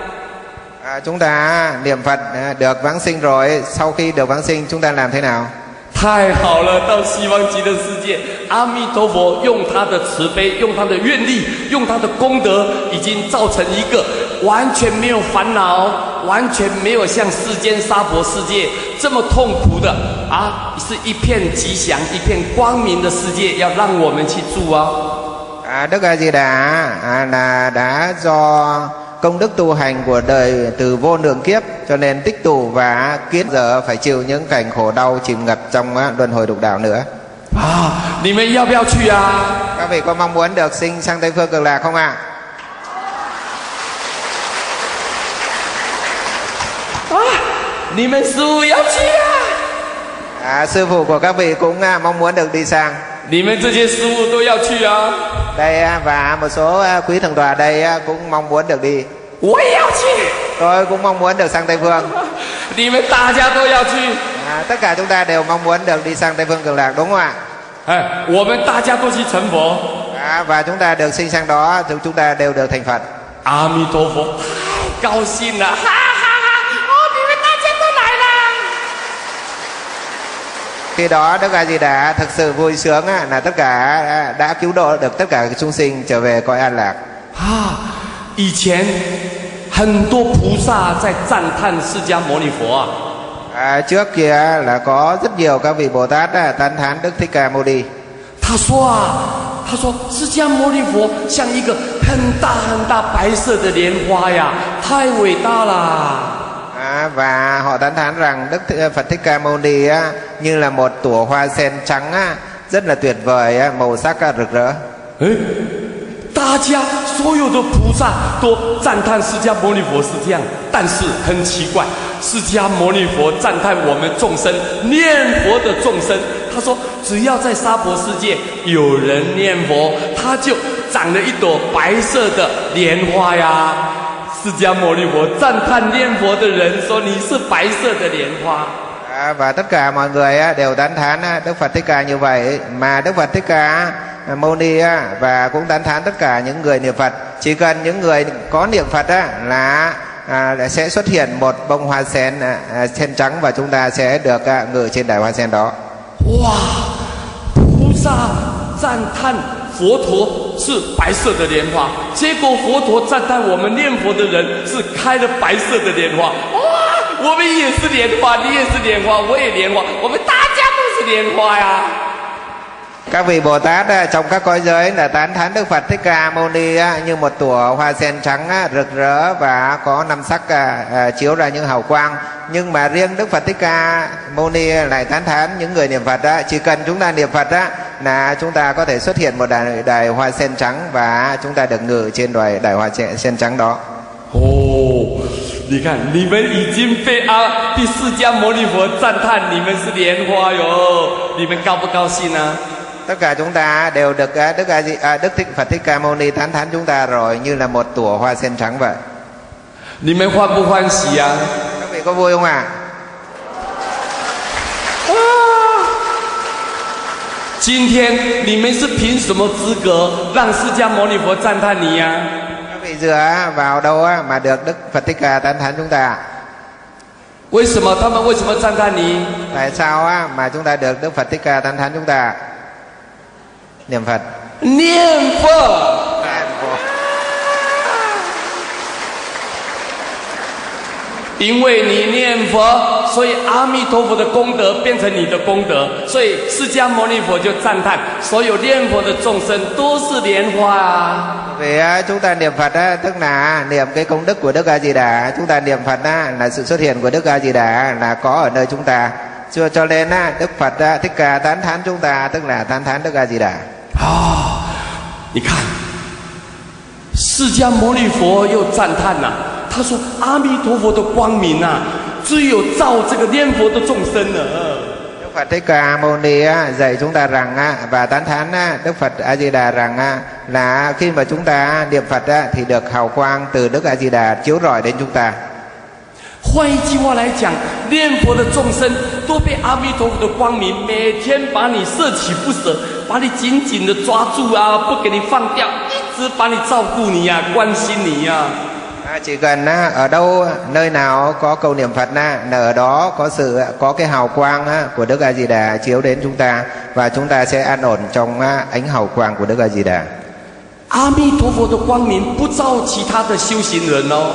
À, chúng ta niệm Phật à, được vãng sinh rồi, sau khi được vãng sinh chúng ta làm thế nào? 太好了，到西方极乐世界，阿弥陀佛用他的慈悲，用他的愿力，用他的功德，已经造成一个完全没有烦恼，完全没有像世间娑婆世界这么痛苦的啊，是一片吉祥、一片光明的世界，要让我们去住啊！ À, Đức A Di Đà à, là đã do công đức tu hành của đời từ vô lượng kiếp cho nên tích tụ và kiết giờ phải chịu những cảnh khổ đau chìm ngập trong á, luân hồi lục đạo nữa. 啊，你们要不要去啊？ Các vị có mong muốn được sinh sang Tây Phương Cực Lạc không ạ? 啊，你们师父要去啊！ À, sư phụ của các vị cũng à, mong muốn được đi sang. 你们这些师父都要去啊！ Đây à, và một số à, quý thượng tọa đây à, cũng mong muốn được đi. 我也要去。 Tôi cũng mong muốn được sang Tây Phương. 你们大家都要去。 À, tất cả chúng ta đều mong muốn được đi sang Tây Phương Cực Lạc đúng không ạ? 哎，我们大家都去成佛。 À, và chúng ta được sinh sang đó thì chúng ta đều được thành Phật. 阿弥陀佛，太高兴了，哈哈哈！哦，你们大家都来了。 Khi đó Đức A Di Đà thực sự vui sướng á, là tất cả đã cứu độ được tất cả chúng sinh trở về cõi an lạc. 啊，以前很多菩萨在赞叹释迦牟尼佛啊。 À, trước kia là có rất nhiều các vị Bồ Tát á, tán thán Đức Thích Ca Mâu Ni. 他说啊，他说释迦牟尼佛像一个很大很大白色的莲花呀，太伟大了。 À, và họ tán thán rằng Đức Th- Phật Thích Ca Mâu Ni á, như là một tủa hoa sen trắng á, rất là tuyệt vời á, màu sắc á, rực rỡ. 大家所有的菩萨都赞叹释迦牟尼佛是这样，但是很奇怪，释迦牟尼佛赞叹我们众生念佛的众生，他说只要在娑婆世界有人念佛，他就长了一朵白色的莲花呀。释迦牟尼佛赞叹念佛的人说你是白色的莲花。 À, và tất cả mọi người á, đều tán thán á, Đức Phật Thích Ca như vậy, mà Đức Phật Thích Ca Mâu Ni á, và cũng tán thán tất cả những người niệm Phật. Chỉ cần những người có niệm Phật á, là à, sẽ xuất hiện một bông hoa sen à, sen trắng và chúng ta sẽ được à, ngự trên đài hoa sen đó. Wow, 菩萨赞叹佛陀是白色的莲花，结果佛陀赞叹我们念佛的人是开了白色的莲花。哇！ 我们也是莲花，你也是莲花，我也莲花，我们大家都是莲花呀。 Các vị Bồ Tát á, trong các cõi giới là tán thán Đức Phật Thích Ca Mâu Ni á, như một tủa hoa sen trắng á, rực rỡ và có năm sắc à, à, chiếu ra những hào quang. Nhưng mà riêng Đức Phật Thích Ca Mâu Ni lại tán thán những người niệm Phật á, chỉ cần chúng ta niệm Phật á, là chúng ta có thể xuất hiện một đài, đài hoa sen trắng và chúng ta được ngự trên đài, đài hoa sen trắng đó. Oh. 你看，你们已经被啊，被释迦牟尼佛赞叹你们是莲花哟，你们高不高兴啊？ Tất cả chúng ta đều được Đức A Di à, Đức Thích Phật Thích Ca Mâu Ni tán thán chúng ta rồi như là một tủa hoa sen trắng vậy. 你们欢不欢喜啊？ Các vị có vui không ạ? À? 今天你们是凭什么资格让释迦牟尼佛赞叹你呀？ Các vị dựa vào đâu mà được Đức Phật Thích Ca tán thán chúng ta? 为什么他们为什么赞叹你？ Tại sao mà chúng ta được Đức Phật Thích Ca tán thán chúng ta? Niệm Phật. Niệm Phật. 因为你念佛，所以阿弥陀佛的功德变成你的功德，所以释迦牟尼佛就赞叹所有念佛的众生都是莲花啊。 Vì chúng ta niệm Phật á, tức là niệm cái công đức của Đức A Di Đà. Chúng ta niệm Phật á, là sự xuất hiện của Đức A Di Đà là có ở nơi chúng ta. Cho cho nên á, Đức Phật á, Thích Ca tán thán chúng ta, tức là tán thán Đức A Di Đà. À, 你看，释迦牟尼佛又赞叹呐、啊。 他说：“阿弥陀佛的光明啊，只有照这个念佛的众生呢。” Đức Phật Thích Ca Mâu Ni á, dạy chúng ta rằng á, và tán thán á, Đức Phật A Di Đà rằng á, là khi mà chúng ta niệm Phật á, thì được hào quang từ Đức A Di Đà chiếu rọi đến chúng ta. 换一句话来讲，念佛的众生都被阿弥陀佛的光明每天把你摄取不舍，把你紧紧的抓住啊，不给你放掉，一直把你照顾你呀、啊，关心你呀、啊。 Chỉ cần ở đâu nơi nào có câu niệm Phật là ở đó có sự có cái hào quang của Đức A Di Đà chiếu đến chúng ta và chúng ta sẽ an ổn trong ánh hào quang của Đức A Di Đà. 阿弥陀佛的光明不照其他的修行人哦。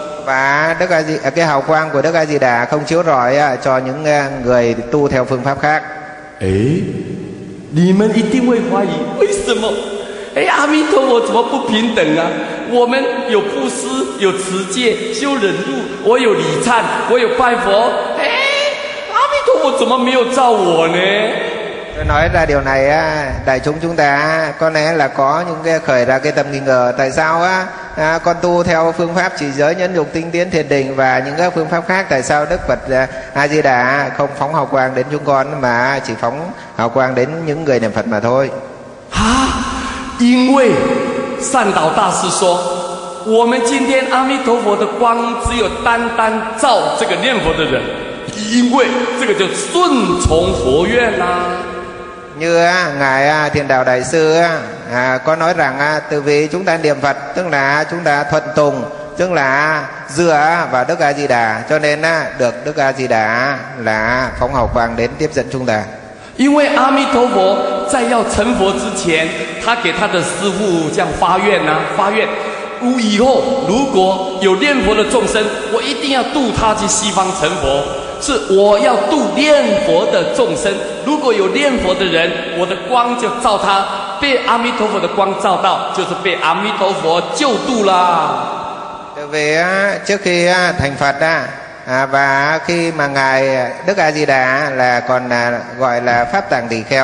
Và Đức A Di cái hào quang của Đức A Di Đà không chiếu rọi cho những người tu theo phương pháp khác. 哎，你们一定会怀疑为什么？ 哎，阿弥陀佛怎么不平等啊？我们有布施，有持戒，修忍辱，我有礼忏，我有拜佛。哎，阿弥陀佛怎么没有照我呢？ Tôi nói ra điều này á, đại chúng chúng ta có lẽ là có những cái khởi ra cái tâm nghi ngờ tại sao á à, con tu theo phương pháp trì giới nhẫn nhục tinh tiến thiền định và những các phương pháp khác, tại sao Đức Phật A Di Đà không phóng hào quang đến chúng con mà chỉ phóng hào quang đến những người niệm Phật mà thôi? 啊，因为善导大师说，我们今天阿弥陀佛的光只有单单照这个念佛的人，因为这个就顺从佛愿啦、啊。 Như á, ngài Thiền Đạo Đại sư á, à, có nói rằng á, từ vì chúng ta niệm Phật tức là chúng ta thuận tùng, tức là dựa vào Đức A Di Đà, cho nên á, được Đức A Di Đà là phóng hào quang đến tiếp dẫn chúng ta. 因为阿弥陀佛在要成佛之前，他给他的师父这样发愿啊，发愿，以后如果有念佛的众生，我一定要度他去西方成佛。 是我要度念佛的众生，如果有念佛的人，我的光就照他，被阿弥陀佛的光照到，就是被阿弥陀佛救度啦。 Tại vì trước khi thành Phật à, và khi mà ngài Đức A Di Đà là còn gọi là pháp tạng tỳ kheo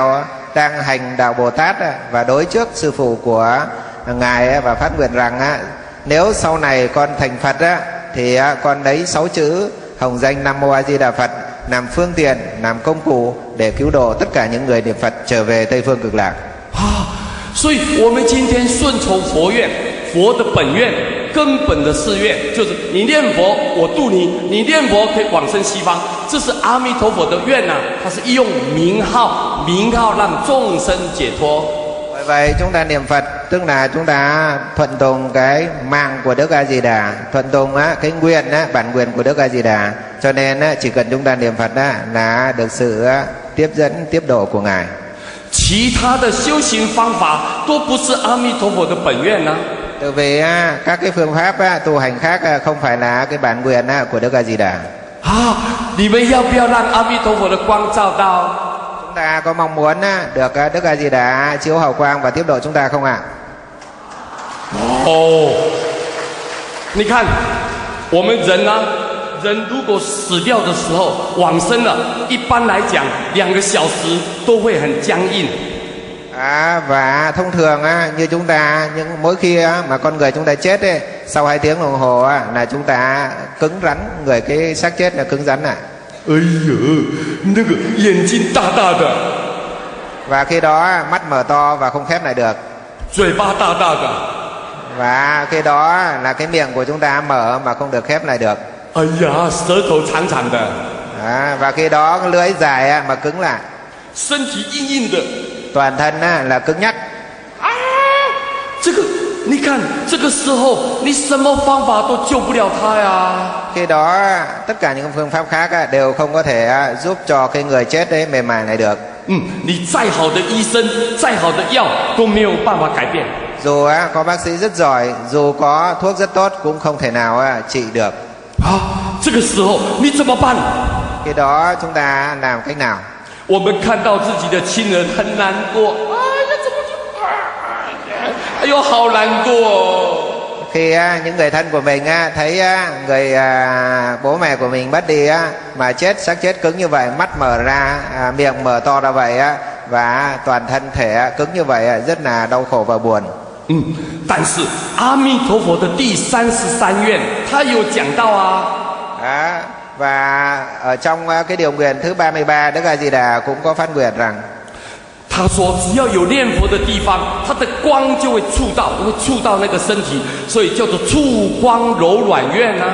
đang hành đạo Bồ Tát và đối trước sư phụ của ngài và phát nguyện rằng nếu sau này con thành Phật thì con lấy sáu chữ hồng danh Nam Mô A Di Đà Phật làm phương tiện, làm công cụ để cứu độ tất cả những người niệm Phật trở về Tây phương Cực Lạc. 所以我们今天顺从佛愿，佛的本愿，根本的誓愿，就是你念佛，我度你；你念佛可以往生西方，这是阿弥陀佛的愿呐、啊。它是用名号，名号让众生解脱。 Bởi vậy chúng ta niệm Phật tức là chúng ta thuận tùng cái mạng của Đức A Di Đà, thuận tùng á, cái nguyện á, bản nguyện của Đức A Di Đà. Cho nên á, chỉ cần chúng ta niệm Phật á, là được sự á, tiếp dẫn tiếp độ của ngài. 其他的修行方法都不是阿弥陀佛的本愿呐、啊。 Từ vì á, các cái phương pháp á, tu hành khác á, không phải là cái bản nguyện á, của Đức A Di Đà. 啊，你们要不要让阿弥陀佛的光照到？ Chúng ta có mong muốn á, được á, Đức A Di Đà chiếu hào quang và tiếp độ chúng ta không ạ? 哦，你看，我们人啊，人如果死掉的时候往生了，一般来讲两个小时都会很僵硬。 À, và thông thường á, như chúng ta nhưng mỗi khi á, mà con người chúng ta chết ấy, sau hai tiếng đồng hồ á, là chúng ta cứng rắn, người cái xác chết là cứng rắn ạ. 哎呦，那个眼睛大大的， Và khi đó mắt mở to và không khép lại được. 嘴巴大大的， Và khi đó là cái miệng của chúng ta mở mà không được khép lại được. 哎呀，舌头长长的， À, và khi đó cái lưỡi dài á, mà cứng lại. 身体硬硬的。 Toàn thân á, là cứng nhắc. 啊，这个你看，这个时候你什么方法都救不了他呀。 Khi đó tất cả những phương pháp khác á, đều không có thể á, giúp cho cái người chết đấy mềm mại lại được. 嗯，你再好的医生，再好的药都没有办法改变。 Dù á, có bác sĩ rất giỏi, dù có thuốc rất tốt cũng không thể nào á, trị được. 啊，这个时候你怎么办？ Khi đó chúng ta làm cách nào? 我们看到自己的亲人很难过，哎呀，怎么就，哎呦，好难过哦。 Khi á, những người thân của mình á, thấy á, người à, bố mẹ của mình mất đi á, mà chết xác chết cứng như vậy, mắt mở ra, à, miệng mở to ra vậy á, và toàn thân thể á, cứng như vậy á, rất là đau khổ và buồn. 嗯，但是阿弥陀佛的第三十三愿，他有讲到啊。 Đó. Và ở trong cái điều nguyện thứ ba mươi ba, Đức A Di Đà cũng có phát nguyện rằng 他说：“只要有念佛的地方，他的光就会触到，会触到那个身体，所以叫做触光柔软愿啊。”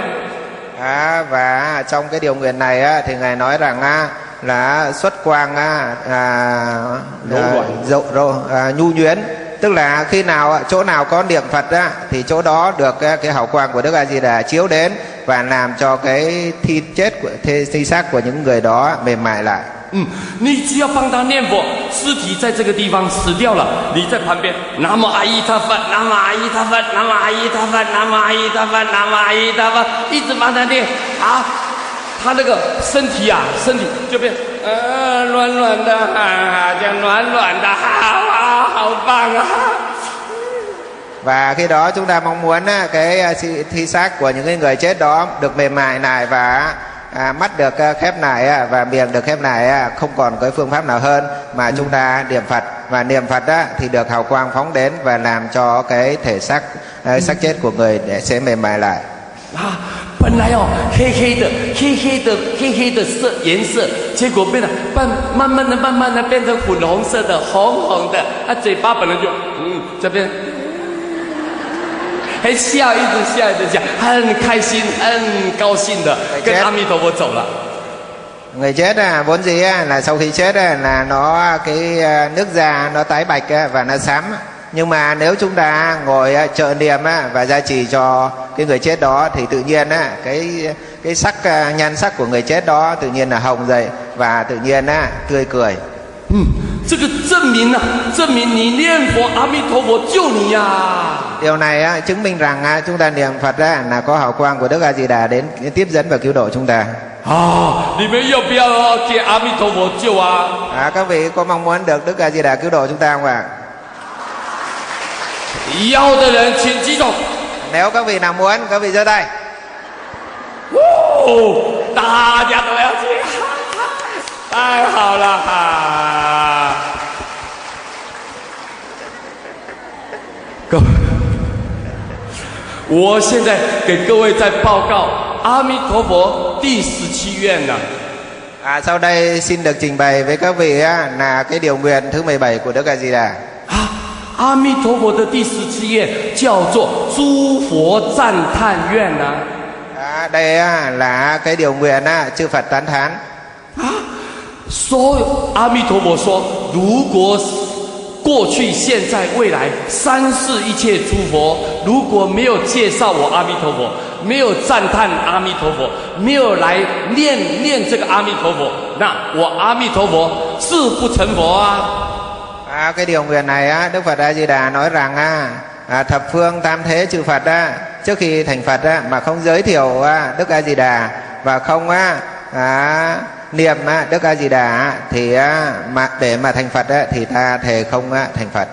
À, và trong cái điều nguyện này á, thì ngài nói rằng á, là xuất quang á, à, 柔 à, 软. dậu, rô, à, nhu nhuyễn, tức là khi nào chỗ nào có niệm Phật á, thì chỗ đó được cái, cái hào quang của Đức A Di Đà chiếu đến và làm cho cái thi chết của thi, thi xác của những người đó mềm mại lại. 嗯，你只要帮他念佛，尸体在这个地方死掉了，你在旁边，南无阿弥陀佛，南无阿弥陀佛，南无阿弥陀佛，南无阿弥陀佛，南无阿弥陀佛，一直帮他念啊，他那个身体啊，身体就变呃软软的，啊，这样软软的，啊，好棒啊！ Và khi đó chúng ta mong muốn á, cái thi xác của những cái người chết đó được mềm mại lại và à, mắt được khép lại á, và miệng được khép lại á, không còn cái phương pháp nào hơn mà chúng ta niệm Phật, và niệm Phật á, thì được hào quang phóng đến và làm cho cái thể xác à, xác chết của người để sẽ mềm mại lại. 啊，本来哦黑黑的，黑黑的，黑黑的色颜色，结果变得慢慢慢的、慢慢的变成粉红色的、红红的，啊，嘴巴本来就嗯这边。 还笑，一直笑，一直笑，很开心，很高兴的跟阿弥陀佛走了。 Người chết à, vốn dĩ á, là sau khi chết á, là nó cái à, nước da nó tái bạch á, và nó xám. Nhưng mà nếu chúng ta ngồi á, trợ niệm á, và gia trì cho cái người chết đó thì tự nhiên á, cái cái sắc à, nhan sắc của người chết đó tự nhiên là hồng dậy và tự nhiên á, tươi cười. 嗯，这个证明啊，证明你念佛阿弥陀佛救你呀、啊。 Điều này á, chứng minh rằng á, chúng ta niệm Phật á, là có hào quang của Đức A Di Đà đến tiếp dẫn và cứu độ chúng ta. 啊，你们要不要给阿弥陀佛救啊？ À, các vị có mong muốn được Đức A Di Đà cứu độ chúng ta không ạ? 要的人请举手。 Nếu các vị nào muốn, các vị giơ tay. 哦，大家都要去，太好了哈！ 各位，我现在给各位在报告阿弥陀佛第十七愿呐、啊。 À, sau đây xin được trình bày với các vị á, là cái điều nguyện thứ mười bảy của Đức A Di Đà. 啊，阿弥陀佛的第十七愿叫做诸佛赞叹愿呐、啊。 À, đây á, là cái điều nguyện á, chư Phật tán thán. 啊，所有阿弥陀佛说，如果过去、现在、未来三世一切诸佛，如果没有介绍我阿弥陀佛，没有赞叹阿弥陀佛，没有来念念这个阿弥陀佛，那我阿弥陀佛是不成佛啊。 À, cái điều nguyện này á, Đức Phật A Di Đà nói rằng á, à, thập phương tam thế chư Phật á, trước khi thành Phật á, mà không giới thiệu á, Đức A Di Đà và không á, à, niệm á, Đức A Di Đà á, thì á, mà để mà thành Phật á, thì ta thề không á, thành Phật.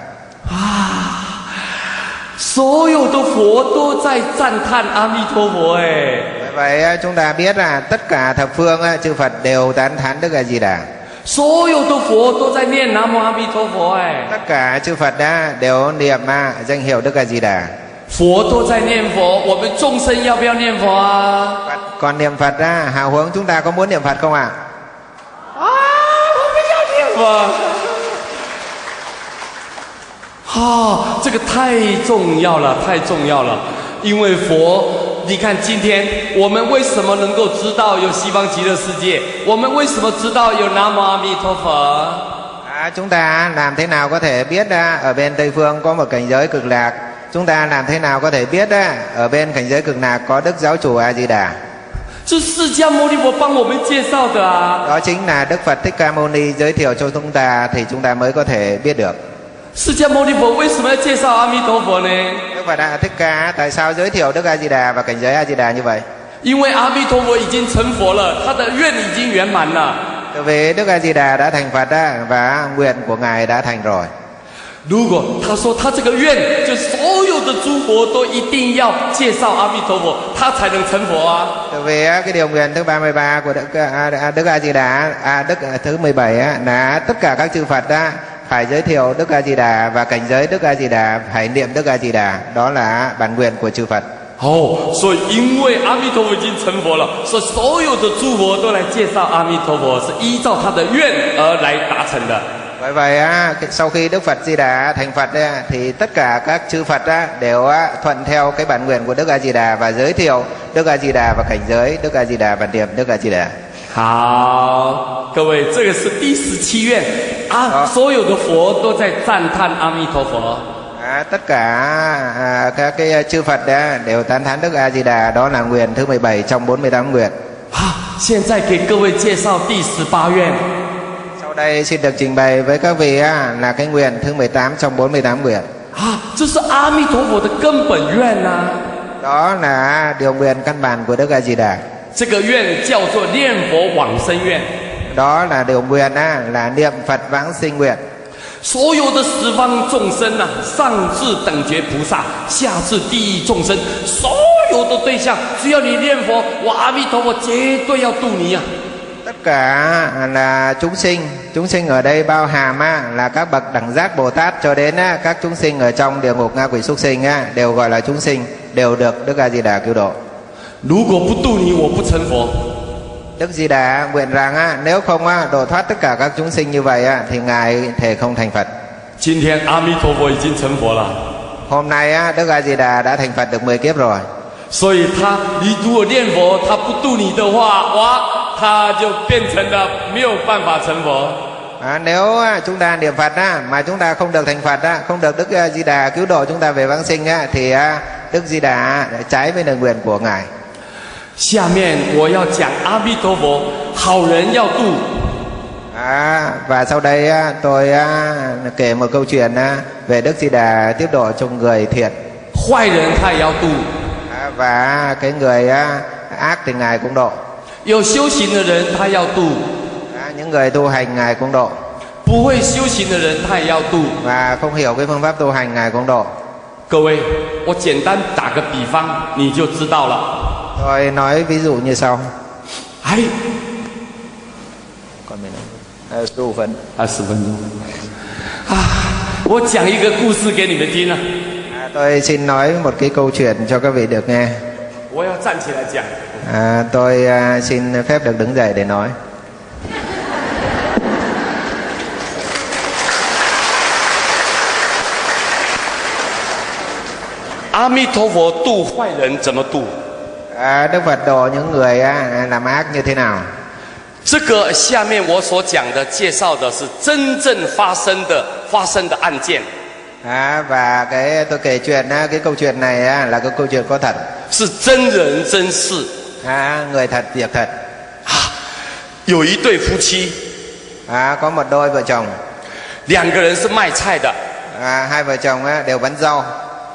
所有的佛都在赞叹阿弥陀佛哎。 Vậy chúng ta biết là tất cả thập phương á, chư Phật đều tán thán Đức A Di Đà. 所有的佛都在念南无阿弥陀佛哎。 Tất cả chư Phật đã đều niệm à, danh hiệu Đức A Di Đà. 佛都在念佛，我们众生要不要念佛啊？ Còn niệm Phật á, hào hứng chúng ta có muốn niệm Phật không ạ? 啊，我们要念佛。啊，这个太重要了，太重要了。因为佛，你看今天我们为什么能够知道有西方极乐世界？我们为什么知道有南无阿弥陀佛？ À, chúng ta làm thế nào có thể biết á, ở bên Tây Phương có một cảnh giới cực lạc? Chúng ta làm thế nào có thể biết á, ở bên cảnh giới cực lạc có Đức Giáo Chủ A Di Đà? 是释迦牟尼佛帮我们介绍的啊。 Đó chính là Đức Phật Thích Ca Mâu Ni giới thiệu cho chúng ta thì chúng ta mới có thể biết được. 释迦牟尼佛为什么要介绍阿弥陀佛呢？ Đức Phật A Thích Ca tại sao giới thiệu Đức A Di Đà và cảnh giới A Di Đà như vậy? 因为阿弥陀佛已经成佛了，他的愿已经圆满了。 Bởi vì Đức A Di Đà đã thành Phật á, và nguyện của ngài đã thành rồi. 如果他说他这个愿，就所有的诸佛都一定要介绍阿弥陀佛，他才能成佛啊。 Bởi vì á, cái điều nguyện thứ ba mươi ba của Đức A, Đức A Di Đà, à, Đức thứ mười bảy á, là tất cả các chư Phật á, phải giới thiệu Đức A Di Đà và cảnh giới Đức A Di Đà phải niệm Đức A Di Đà, đó là bản nguyện của chư Phật. 哦，所以因为阿弥陀佛已经成佛了，所以所有的诸佛都来介绍阿弥陀佛，是依照他的愿而来达成的。 Bởi vậy á, sau khi Đức Phật Di Đà thành Phật á, thì tất cả các chư Phật á, đều á, thuận theo cái bản nguyện của Đức A Di Đà và giới thiệu Đức A Di Đà và cảnh giới Đức A Di Đà và niệm Đức A Di Đà. 好，各位，这个是第十七愿啊，所有的佛都在赞叹阿弥陀佛。 À, tất cả à, các cái chư Phật đã đều tán thán Đức A Di Đà, đó là nguyện thứ mười bảy trong bốn mươi tám nguyện. 好，现在给各位介绍第十八愿。 Sau đây xin được trình bày với các vị á, là cái nguyện thứ mười tám trong bốn mươi tám nguyện. 啊，这是阿弥陀佛的根本愿呐、啊。 Đó là điều nguyện căn bản của Đức A Di Đà. 这个愿叫做念佛往生愿。 Đó là điều nguyện á, là niệm Phật vãng sinh nguyện. 所有的十方众生啊，上至等觉菩萨，下至地狱众生，所有的对象，只要你念佛，我阿弥陀佛绝对要度你啊！ Tất cả là chúng sinh, chúng sinh ở đây bao hàm á, là các bậc đẳng giác Bồ Tát cho đến á, các chúng sinh ở trong địa ngục ngạ quỷ súc sinh á, đều gọi là chúng sinh, đều được Đức A Di Đà cứu độ. 如果不度你，我不成佛。 Đức Di Đà nguyện rằng á, nếu không á, độ thoát tất cả các chúng sinh như vậy á, thì ngài thể không thành Phật. 今天阿弥陀佛已经成佛了， Hôm nay á, Đức A Di Đà đã thành Phật được mười kiếp rồi. 所以他，你如果念佛，他不度你的话，哇，他就变成了没有办法成佛。 À, nếu á, chúng ta niệm Phật á, mà chúng ta không được thành Phật á, không được Đức A Di Đà cứu độ chúng ta về vãng sinh á, thì á, Đức Di Đà trái với lời nguyện của ngài. 下面我要讲阿弥陀佛，好人要度。 À, và sau đây á, tôi á, kể một câu chuyện á, về Đức Di Đà tiếp độ cho người thiện. 坏人他也要度。 À, và cái người á, ác thì ngài cũng độ. 有修行的人他要度， À, những người tu hành ngài cũng độ. 不会修行的人他也要度。 Và không hiểu cái phương pháp tu hành ngài cũng độ. 各位，我简单打个比方，你就知道了。 Tôi nói ví dụ như sau. 哎， Còn mình nói十五分. 二十分钟啊！我讲一个故事给你们听啊。 À, À, tôi xin nói một cái câu chuyện cho các vị được nghe. 我要站起来讲。 À, tôi à, xin phép được đứng dậy để nói. 阿弥陀佛度坏人怎么度？ À, Đức Phật độ những người à, làm ác như thế nào? 这个下面我所讲的介绍的是真正发生的发生的案件， À, và cái tôi kể chuyện á, cái câu chuyện này á, là cái câu chuyện có thật. 是真人真事。 À, người thật việc thật. 有一对夫妻， À, có một đôi vợ chồng. 两个人是卖菜的， À, hai vợ chồng á, đều bán rau.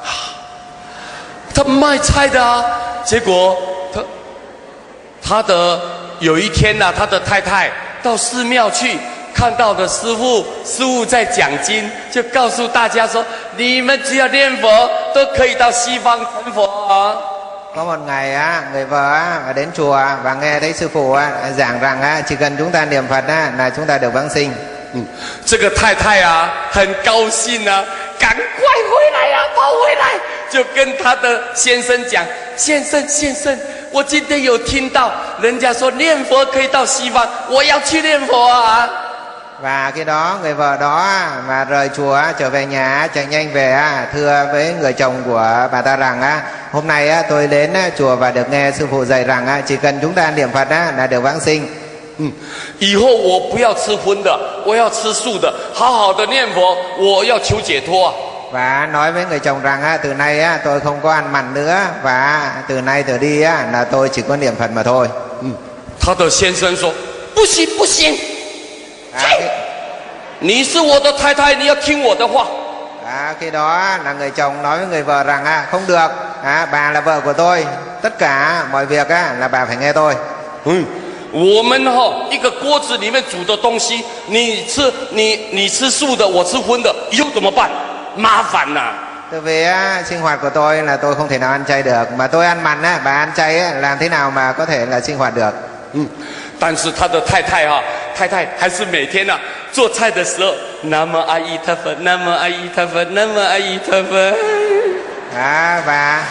他卖菜的啊，结果他他的有一天呢、啊，他的太太到寺庙去，看到的师父，师父在讲经，就告诉大家说：你们只要念佛，都可以到西方成佛啊。 Có một ngày á, người vợ á, đến chùa và nghe thấy sư phụ á, giảng rằng á, chỉ cần chúng ta niệm Phật á, là chúng ta được vãng sinh. 嗯，这个太太啊，很高兴啊，赶快回来啊，跑回来，就跟他的先生讲：先生，先生，我今天有听到人家说念佛可以到西方，我要去念佛啊。 Và khi đó người vợ đó mà rời chùa á, trở về nhà chạy nhanh về á, thưa với người chồng của bà ta rằng á, hôm nay á, tôi đến á, chùa và được nghe sư phụ dạy rằng á, chỉ cần chúng ta niệm Phật á, là được vãng sinh. 嗯，以后我不要吃荤的，我要吃素的，好好的念佛，我要求解脱啊。 Và nói với người chồng rằng á, từ nay á, tôi không có ăn mặn nữa và từ nay trở đi á, là tôi chỉ có niệm Phật mà thôi. 嗯，他的先生说：不行不行， À, 你是我的太太，你要听我的话。 À, khi đó là người chồng nói với người vợ rằng à, không được, à, bà là vợ của tôi, tất cả mọi việc á, là bà phải nghe tôi. 嗯，我们哈、一个锅子里面煮的东西，你吃你你吃素的，我吃荤的，以后怎么办？麻烦呐、 Tại vì á, sinh hoạt của tôi là tôi không thể nào ăn chay được, mà tôi ăn mặn á, bà ăn chay á, làm thế nào mà có thể là sinh hoạt được. 嗯，但是他的太太哈、太太还是每天呐、做菜的时候，南无阿弥陀佛，南无阿弥陀佛，南无阿弥陀佛。 À, và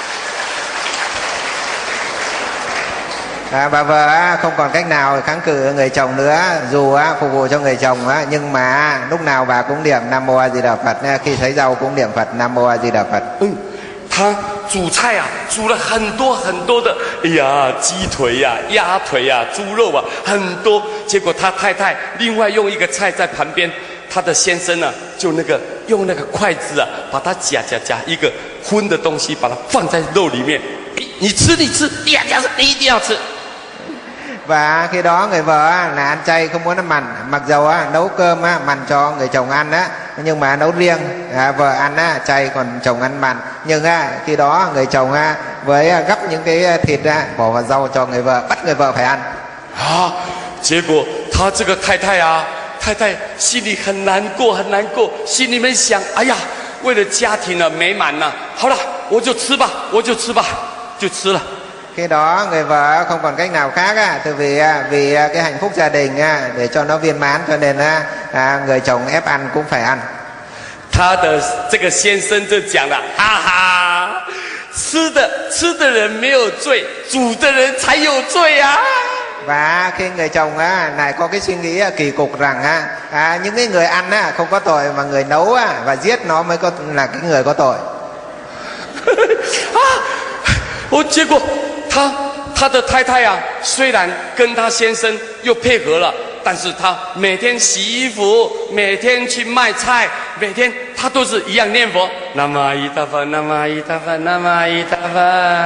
à, bà vợ á, không còn cách nào kháng cự người chồng nữa, dù á, phục vụ cho người chồng á, nhưng mà lúc nào bà cũng niệm Nam Mô A Di Đà Phật, khi thấy rau cũng niệm Phật Nam Mô A Di Đà Phật. 嗯，他煮菜啊，煮了很多很多的，哎呀，鸡腿呀、鸭腿呀、猪肉啊，很多。结果他太太另外用一个菜在旁边，他的先生呢，就那个用那个筷子啊，把它夹夹夹一个荤的东西，把它放在肉里面。哎，你吃你吃，哎呀，这样子你一定要吃。 Và khi đó người vợ á, là ăn chay không muốn ăn mặn, mặc dầu á, nấu cơm á, mặn cho người chồng ăn á, nhưng mà nấu riêng, à, vợ ăn á, chay còn chồng ăn mặn. Nhưng á, khi đó người chồng á, với á, gấp những cái thịt á, bỏ vào rau cho người vợ, bắt người vợ phải ăn. 啊，结果他这个太太啊，太太心里很难过，很难过，心里面想：哎呀，为了家庭啊美满呐、啊，好了，我就吃吧，我就吃吧，就吃了。 Khi đó người vợ không còn cách nào khác á, từ vì vì cái hạnh phúc gia đình á, để cho nó viên mãn cho nên á, à, người chồng ép ăn cũng phải ăn. 他的这个先生就讲了：哈哈，吃的吃的人没有罪，煮的人才有罪啊！ Và khi người chồng á, lại có cái suy nghĩ á, kỳ cục rằng á, à, những cái người ăn á, không có tội mà người nấu á, và giết nó mới có là cái người có tội. 啊，我结果他他的太太啊，虽然跟他先生又配合了，但是他每天洗衣服，每天去卖菜，每天他都是一样念佛，南无阿弥陀佛，南无阿弥陀佛，南无阿弥陀佛。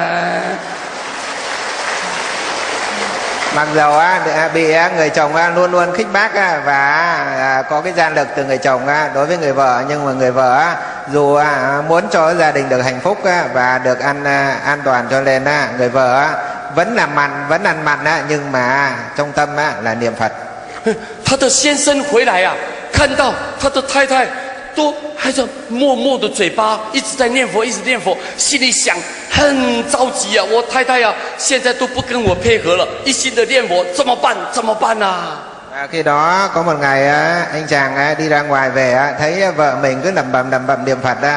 Mặc dầu á, bị á, người chồng á, luôn luôn khích bác á, và à, có cái gian lực từ người chồng á, đối với người vợ, nhưng mà người vợ á, dù á, muốn cho gia đình được hạnh phúc á, và được ăn à, an toàn cho nên á, người vợ á, vẫn làm mặn, vẫn ăn mặn á, nhưng mà trong tâm á, là niệm Phật. 他的先生回来啊，看到他的太太都还在默默的嘴巴一直在念佛，一直念佛，心里想很着急啊！我太太啊，现在都不跟我配合了，一心的念佛，怎么办？怎么办啊？ À, khi đó có một ngày á, anh chàng á, đi ra ngoài về á, thấy vợ mình cứ lẩm bẩm lẩm bẩm niệm Phật á,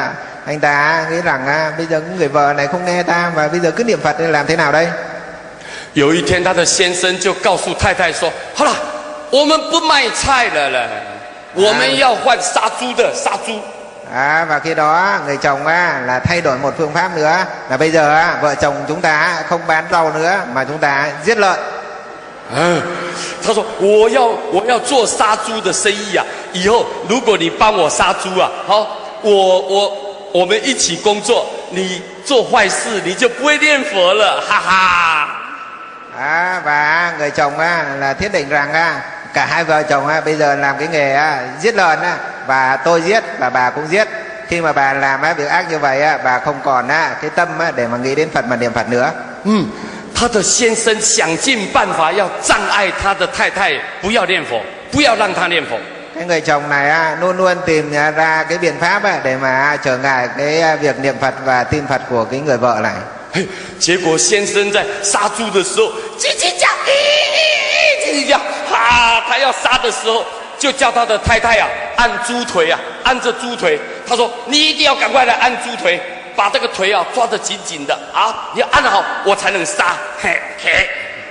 anh ta nghĩ rằng à, bây giờ người vợ này không nghe ta và bây giờ cứ niệm Phật thì làm thế nào đây? 有一天，他的先生就告诉太太说：“好了，我们不卖菜了了，我们要换杀猪的杀猪。” À, và khi đó người chồng á, là thay đổi một phương pháp nữa là bây giờ á, vợ chồng chúng ta không bán rau nữa mà chúng ta giết lợn. 嗯，他说我要我要做杀猪的生意啊！以后如果你帮我杀猪啊，好，我我我们一起工作，你做坏事你就不会念佛了，哈哈。 À, và người chồng á, là thiết định rằng á, cả hai vợ chồng á, bây giờ làm cái nghề á, giết lợn á, và tôi giết và bà cũng giết. Khi mà bà làm á, việc ác như vậy á, bà không còn á, cái tâm á, để mà nghĩ đến Phật mà niệm Phật nữa. Ừ. 他的先生想尽办法要障碍他的太太不要念佛，不要让他念佛。 Cái người chồng này á, luôn luôn tìm ra cái biện pháp á, để mà trở ngại cái việc niệm Phật và tin Phật của cái người vợ này. 结果先生在杀猪的时候，叽叽叫，叽叽叫，哈！他要杀的时候，就叫他的太太啊按猪腿啊，按着猪腿。他说：“你一定要赶快来按猪腿，把这个腿啊抓得紧紧的啊，你要按好，我才能杀。”嘿嘿。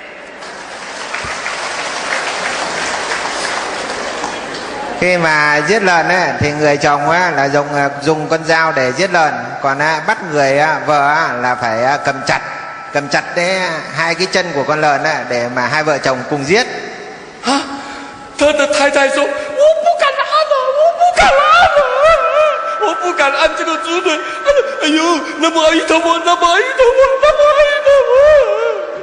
Khi mà giết lợn ấy, thì người chồng á, là dùng dùng con dao để giết lợn, còn á, bắt người á, vợ á, là phải cầm chặt cầm chặt đấy hai cái chân của con lợn á, để mà hai vợ chồng cùng giết. À, 他的太太说：“我不敢按了，我不敢按了，我不敢按这个猪腿。哎呦，那么阿弥陀佛，那么阿弥陀佛，那么阿弥陀佛。”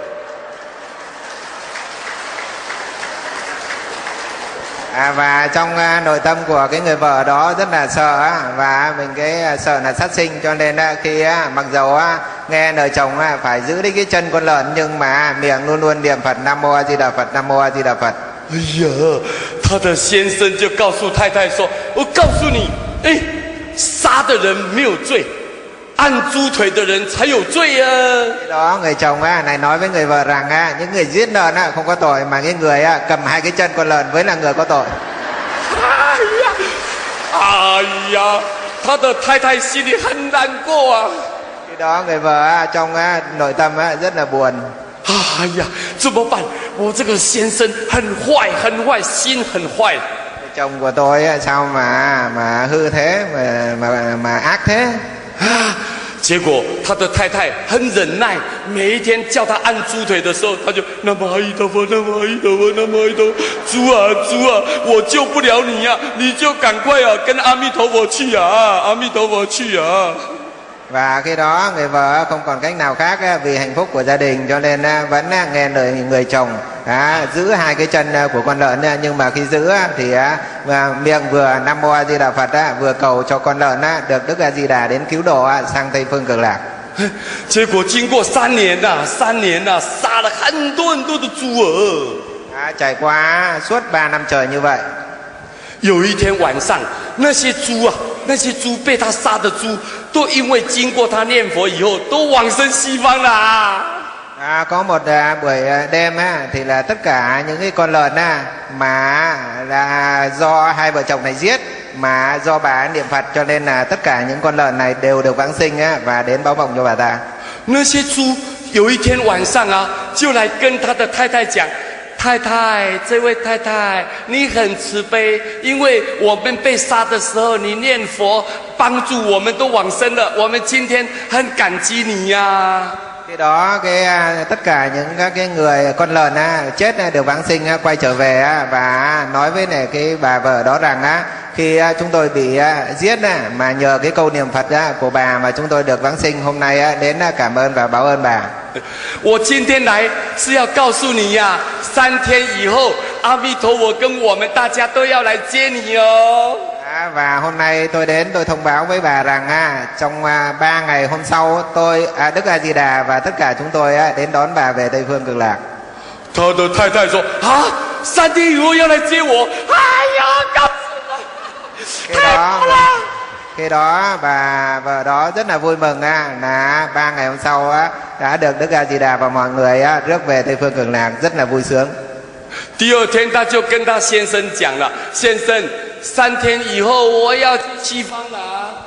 À, và trong uh, nội tâm của cái người vợ đó rất là sợ á, và mình cái uh, sợ là sát sinh, cho nên uh, khi uh, mặc dầu uh, nghe lời chồng uh, phải giữ đến cái chân con lợn nhưng mà miệng luôn luôn niệm Phật Nam Mô A Di Đà Phật, Nam Mô A Di Đà Phật. 哎呀，他的先生就告诉太太说：“我告诉你，哎，杀的人没有罪，按猪腿的人才有罪啊。” Đó người chồng á, này nói với người vợ rằng á, những người giết lợn á, không có tội, mà cái người á, cầm hai cái chân con lợn mới là người có tội. 哎呀，哎呀，他的太太心里很难过啊。 Khi đó người vợ á, trong á, nội tâm á, rất là buồn. 哎呀，怎么办？我这个先生很坏，很坏，心很坏。 Chồng của tôi á, sao mà mà hư thế mà mà mà ác thế? 啊！结果他的太太很忍耐，每一天叫他按猪腿的时候，他就那么阿弥陀佛，那么阿弥陀佛，那么阿弥陀佛，猪啊猪啊，我救不了你呀、啊，你就赶快啊跟阿弥陀佛去啊，阿弥陀佛去啊。 Và khi đó người vợ không còn cách nào khác vì hạnh phúc của gia đình, cho nên vẫn nghe lời người chồng à, giữ hai cái chân của con lợn, nhưng mà khi giữ thì miệng vừa Nam Mô A Di Đà Phật vừa cầu cho con lợn được Đức A Di Đà đến cứu độ sang Tây phương Cực Lạc. 结果经过三年呐、啊，三年呐、啊，杀了很多很多的猪儿。 À, trải qua suốt ba năm trời như vậy. 有一天晚上，那些猪啊，那些猪被他杀的猪，都因为经过他念佛以后，都往生西方了啊。 À, có một à, buổi đêm á, thì là tất cả những cái con lợn á, mà là do hai vợ chồng này giết, mà do bà niệm Phật, cho nên là tất cả những con lợn này đều được vãng sinh á, và đến báo vọng cho bà ta. 那些猪有一天晚上啊，就来跟他的太太讲。 太太，这位太太，你很慈悲，因为我们被杀的时候，你念佛帮助我们都往生了，我们今天很感激你呀、啊。 Khi đó cái tất cả những các cái người con lợn á, chết được vãng sinh quay trở về á, và nói với này cái bà vợ đó rằng á, khi chúng tôi bị giết mà nhờ cái câu niệm Phật của bà mà chúng tôi được vãng sinh, hôm nay đến cảm ơn và báo ơn bà. 我今天来是要告诉你呀、啊，三天以后，阿弥陀佛跟我们大家都要来接你哦。 À, và hôm nay tôi đến tôi thông báo với bà rằng à, trong à, ba ngày hôm sau tôi à, Đức A Di Đà và tất cả chúng tôi à, đến đón bà về Tây phương Cực Lạc. 他的太太说啊，三天以后要来接我，哎呀，高兴了，太好了。 Khi đó bà vợ đó rất là vui mừng á, là ba ngày hôm sau á, đã được Đức A Di Đà và mọi người á, rước về Tây phương Cực Lạc, rất là vui sướng. 第二天他就跟他先生讲了，先生，三天以后我要去西方了。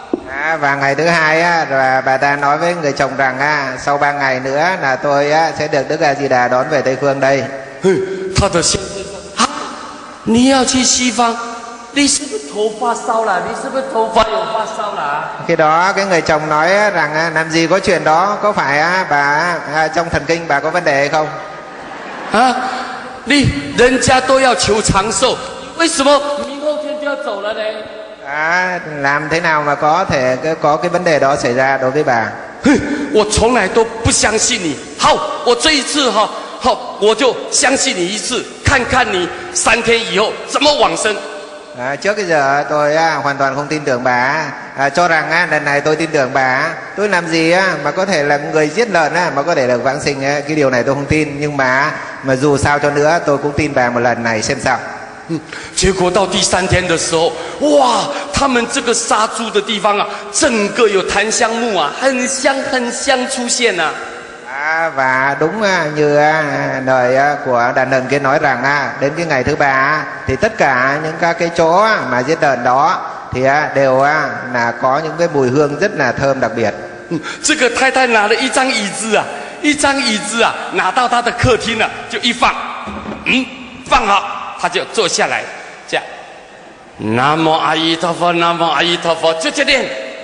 À, và ngày thứ hai á, và bà ta nói với người chồng rằng á, sau ba ngày nữa là tôi á, sẽ được Đức A Di Đà đón về Tây phương đây. 他的先生说：“啊，你要去西方，你是不是头发烧了？你是不是头发有发烧了？” Khi đó cái người chồng nói á, rằng á, làm gì có chuyện đó, có phải á, bà á, trong thần kinh bà có vấn đề hay không? 啊，你人家都要求长寿，为什么明后天就要走了呢？ À, làm thế nào mà có thể có cái vấn đề đó xảy ra đối với bà? 我从来都不相信你。好，我这一次哈，好，我就相信你一次，看看你三天以后怎么往生。 À, trước bây giờ tôi á, hoàn toàn không tin tưởng bà, à, cho rằng á, lần này tôi tin tưởng bà. Tôi làm gì á, mà có thể là người giết lợn á, mà có thể được vãng sinh á, cái điều này tôi không tin. Nhưng mà mà dù sao cho nữa tôi cũng tin bà một lần này xem sao. 嗯，结果到第三天的时候，哇，他们这个杀猪的地方啊，整个有檀香木啊，很香很香出现啊。 À, và đúng như lời của đàn lợn kia nói rằng đến cái ngày thứ ba thì tất cả những các cái chỗ mà giết lợn đó thì đều là có những cái mùi hương rất là thơm đặc biệt. 这个太太拿了一张椅子啊，一张椅子啊，拿到她的客厅啊，就一放，嗯，放好，她就坐下来，这样，南无阿弥陀佛，南无阿弥陀佛，就这样。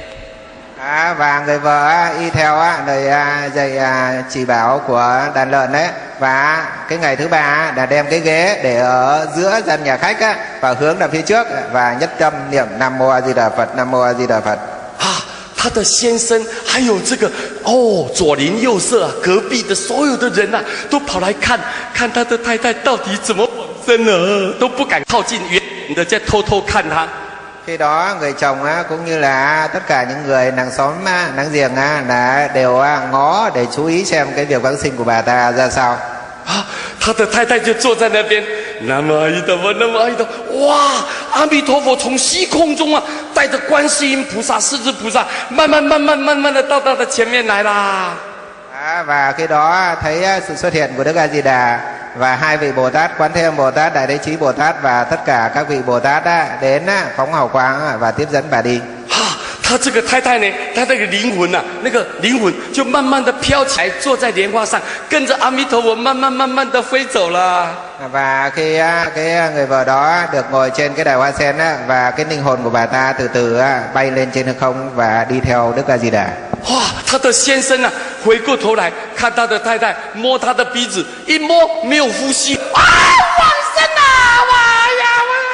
À, và người vợ á, y theo á, lời à, dạy à, chỉ bảo của đàn lợn đấy, và cái ngày thứ ba á, là đem cái ghế để ở giữa gian nhà khách á, và hướng ra phía trước và nhất tâm niệm Nam Mô A Di Đà Phật, Nam Mô A Di Đà Phật. 啊，他的先生还有这个哦，左邻右舍啊，隔壁的所有的人啊，都跑来看看他的太太到底怎么往生了，都不敢靠近，远远的在偷偷看他。 Khi đó người chồng á, cũng như là tất cả những người làng xóm á, láng giềng á, là đều á, ngó để chú ý xem cái việc vãng sinh của bà ta ra sao. 啊，他的太太就坐在那边，南无阿弥陀佛，南无阿弥陀佛。哇，阿弥陀佛从虚空中啊，带着观世音菩萨、势至菩萨，慢慢、慢慢、慢慢的到他的前面来啦。 À, và khi đó thấy sự xuất hiện của Đức A Di Đà và hai vị Bồ Tát, Quán Thế Âm Bồ Tát, Đại Đế Chí Bồ Tát và tất cả các vị Bồ Tát á, đến á, phóng hào quang và tiếp dẫn bà đi. 啊，他这个太太呢，他那个灵魂啊，那个灵魂就慢慢的飘起来，坐在莲花上，跟着阿弥陀佛慢慢慢慢的飞走了。 Và khi á, cái người vợ đó được ngồi trên cái đài hoa sen á, và cái linh hồn của bà ta từ từ á, bay lên trên hư không và đi theo Đức A Di Đà. 哇，他的先生啊，回过头来看他的太太，摸他的鼻子，一摸没有呼吸，啊，往生啊！哇呀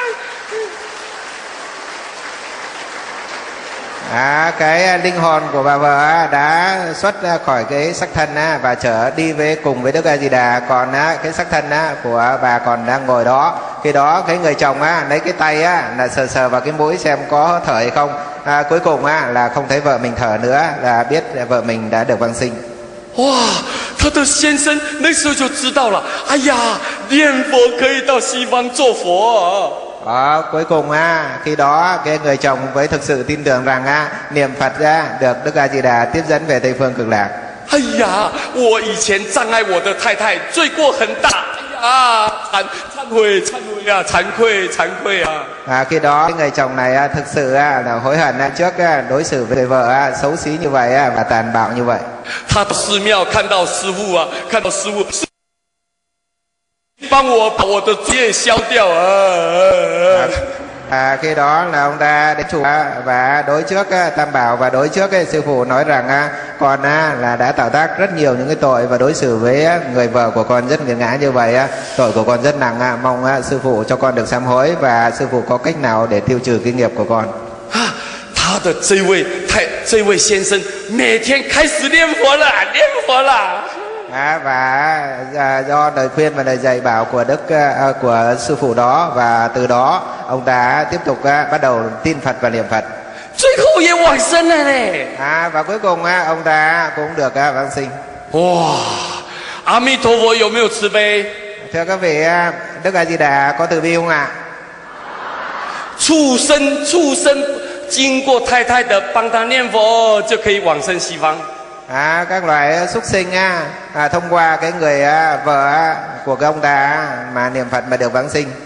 哇！ À, cái linh hồn của bà vợ đã xuất ra khỏi cái xác thân á, và trở đi với cùng với Đức A Di Đà, còn á, cái xác thân á, của bà còn đang ngồi đó. Khi đó cái người chồng á, lấy cái tay á, là sờ sờ vào cái mũi xem có thở hay không. À, cuối cùng á, là không thấy vợ mình thở nữa, là biết vợ mình đã được vãng sinh. 哇，他的先生那时候就知道了，哎呀，念佛可以到西方做佛啊！ Đó, cuối cùng á, khi đó cái người chồng với thực sự tin tưởng rằng á, niệm Phật á, được Đức A Di Đà tiếp dẫn về Tây phương cực lạc. 哎呀，我以前障碍我的太太，罪过很大。哎呀，忏忏悔忏悔啊，惭愧惭愧啊！ À, khi đó cái người chồng này á, thực sự á, là hối hận á, trước á, đối xử với người vợ á, xấu xí như vậy á, và tàn bạo như vậy. 他到寺庙看到师父啊，看到师父，师帮我把我的罪消掉啊！ À, à, khi đó là ông ta đến chùa á, và đối trước á, Tam Bảo và đối trước cái sư phụ nói rằng á, con á, là đã tạo tác rất nhiều những cái tội và đối xử với á, người vợ của con rất nghiệt ngã như vậy á, tội của con rất nặng á, mong á, sư phụ cho con được sám hối và sư phụ có cách nào để tiêu trừ cái nghiệp của con. 啊，他的这位太这位先生每天开始念佛了，念佛了。 À, và à, do lời khuyên và lời dạy bảo của đức à, của sư phụ đó, và từ đó ông ta tiếp tục à, bắt đầu tin Phật và niệm Phật. 最后也往生了嘞！ À, và cuối cùng à, ông ta cũng được à, vãng sinh. 哇，阿弥陀佛有没有慈悲？ Thưa các vị, à, Đức A Di Đà có từ bi không ạ? 畜生畜生经过太太的帮他念佛，就可以往生西方。 À, các loài súc sinh á, à, thông qua cái người à, vợ á, của cái ông ta á, mà niệm Phật mà được vãng sinh.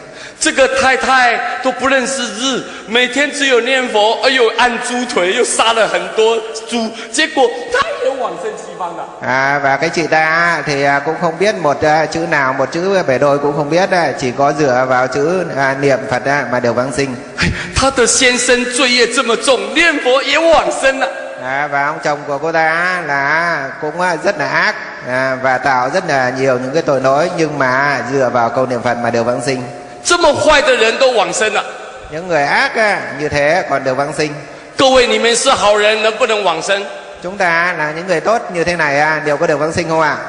这个太太都不认识日，每天只有念佛，哎呦按猪腿，又杀了很多猪，结果她也往生西方了。 À, và cái chị ta thì à, cũng không biết một à, chữ nào, một chữ bể đôi cũng không biết, à, chỉ có dựa vào chữ à, niệm Phật à, mà đều vãng sinh. 她的先生罪业这么重，念佛也往生了。 À, và ông chồng của cô ta là cũng à, rất là ác à, và tạo rất là nhiều những cái tội lỗi, nhưng mà dựa vào câu niệm Phật mà đều vãng sinh. 这么坏的人都往生了， Những người ác à, như thế còn đều vãng sinh. 各位你们是好人，能不能往生？ Chúng ta là những người tốt như thế này à, đều có đều vãng sinh không ạ?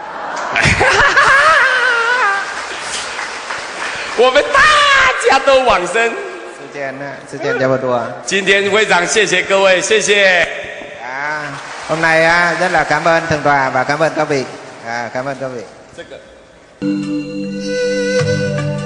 我们大家都往生。 Sư Trên, à, Sư Trên cho đùa. 今天会长，谢谢各位，谢谢。 À, hôm nay à, rất là cảm ơn thượng tọa và cảm ơn các vị. À, cảm ơn các vị. 这个。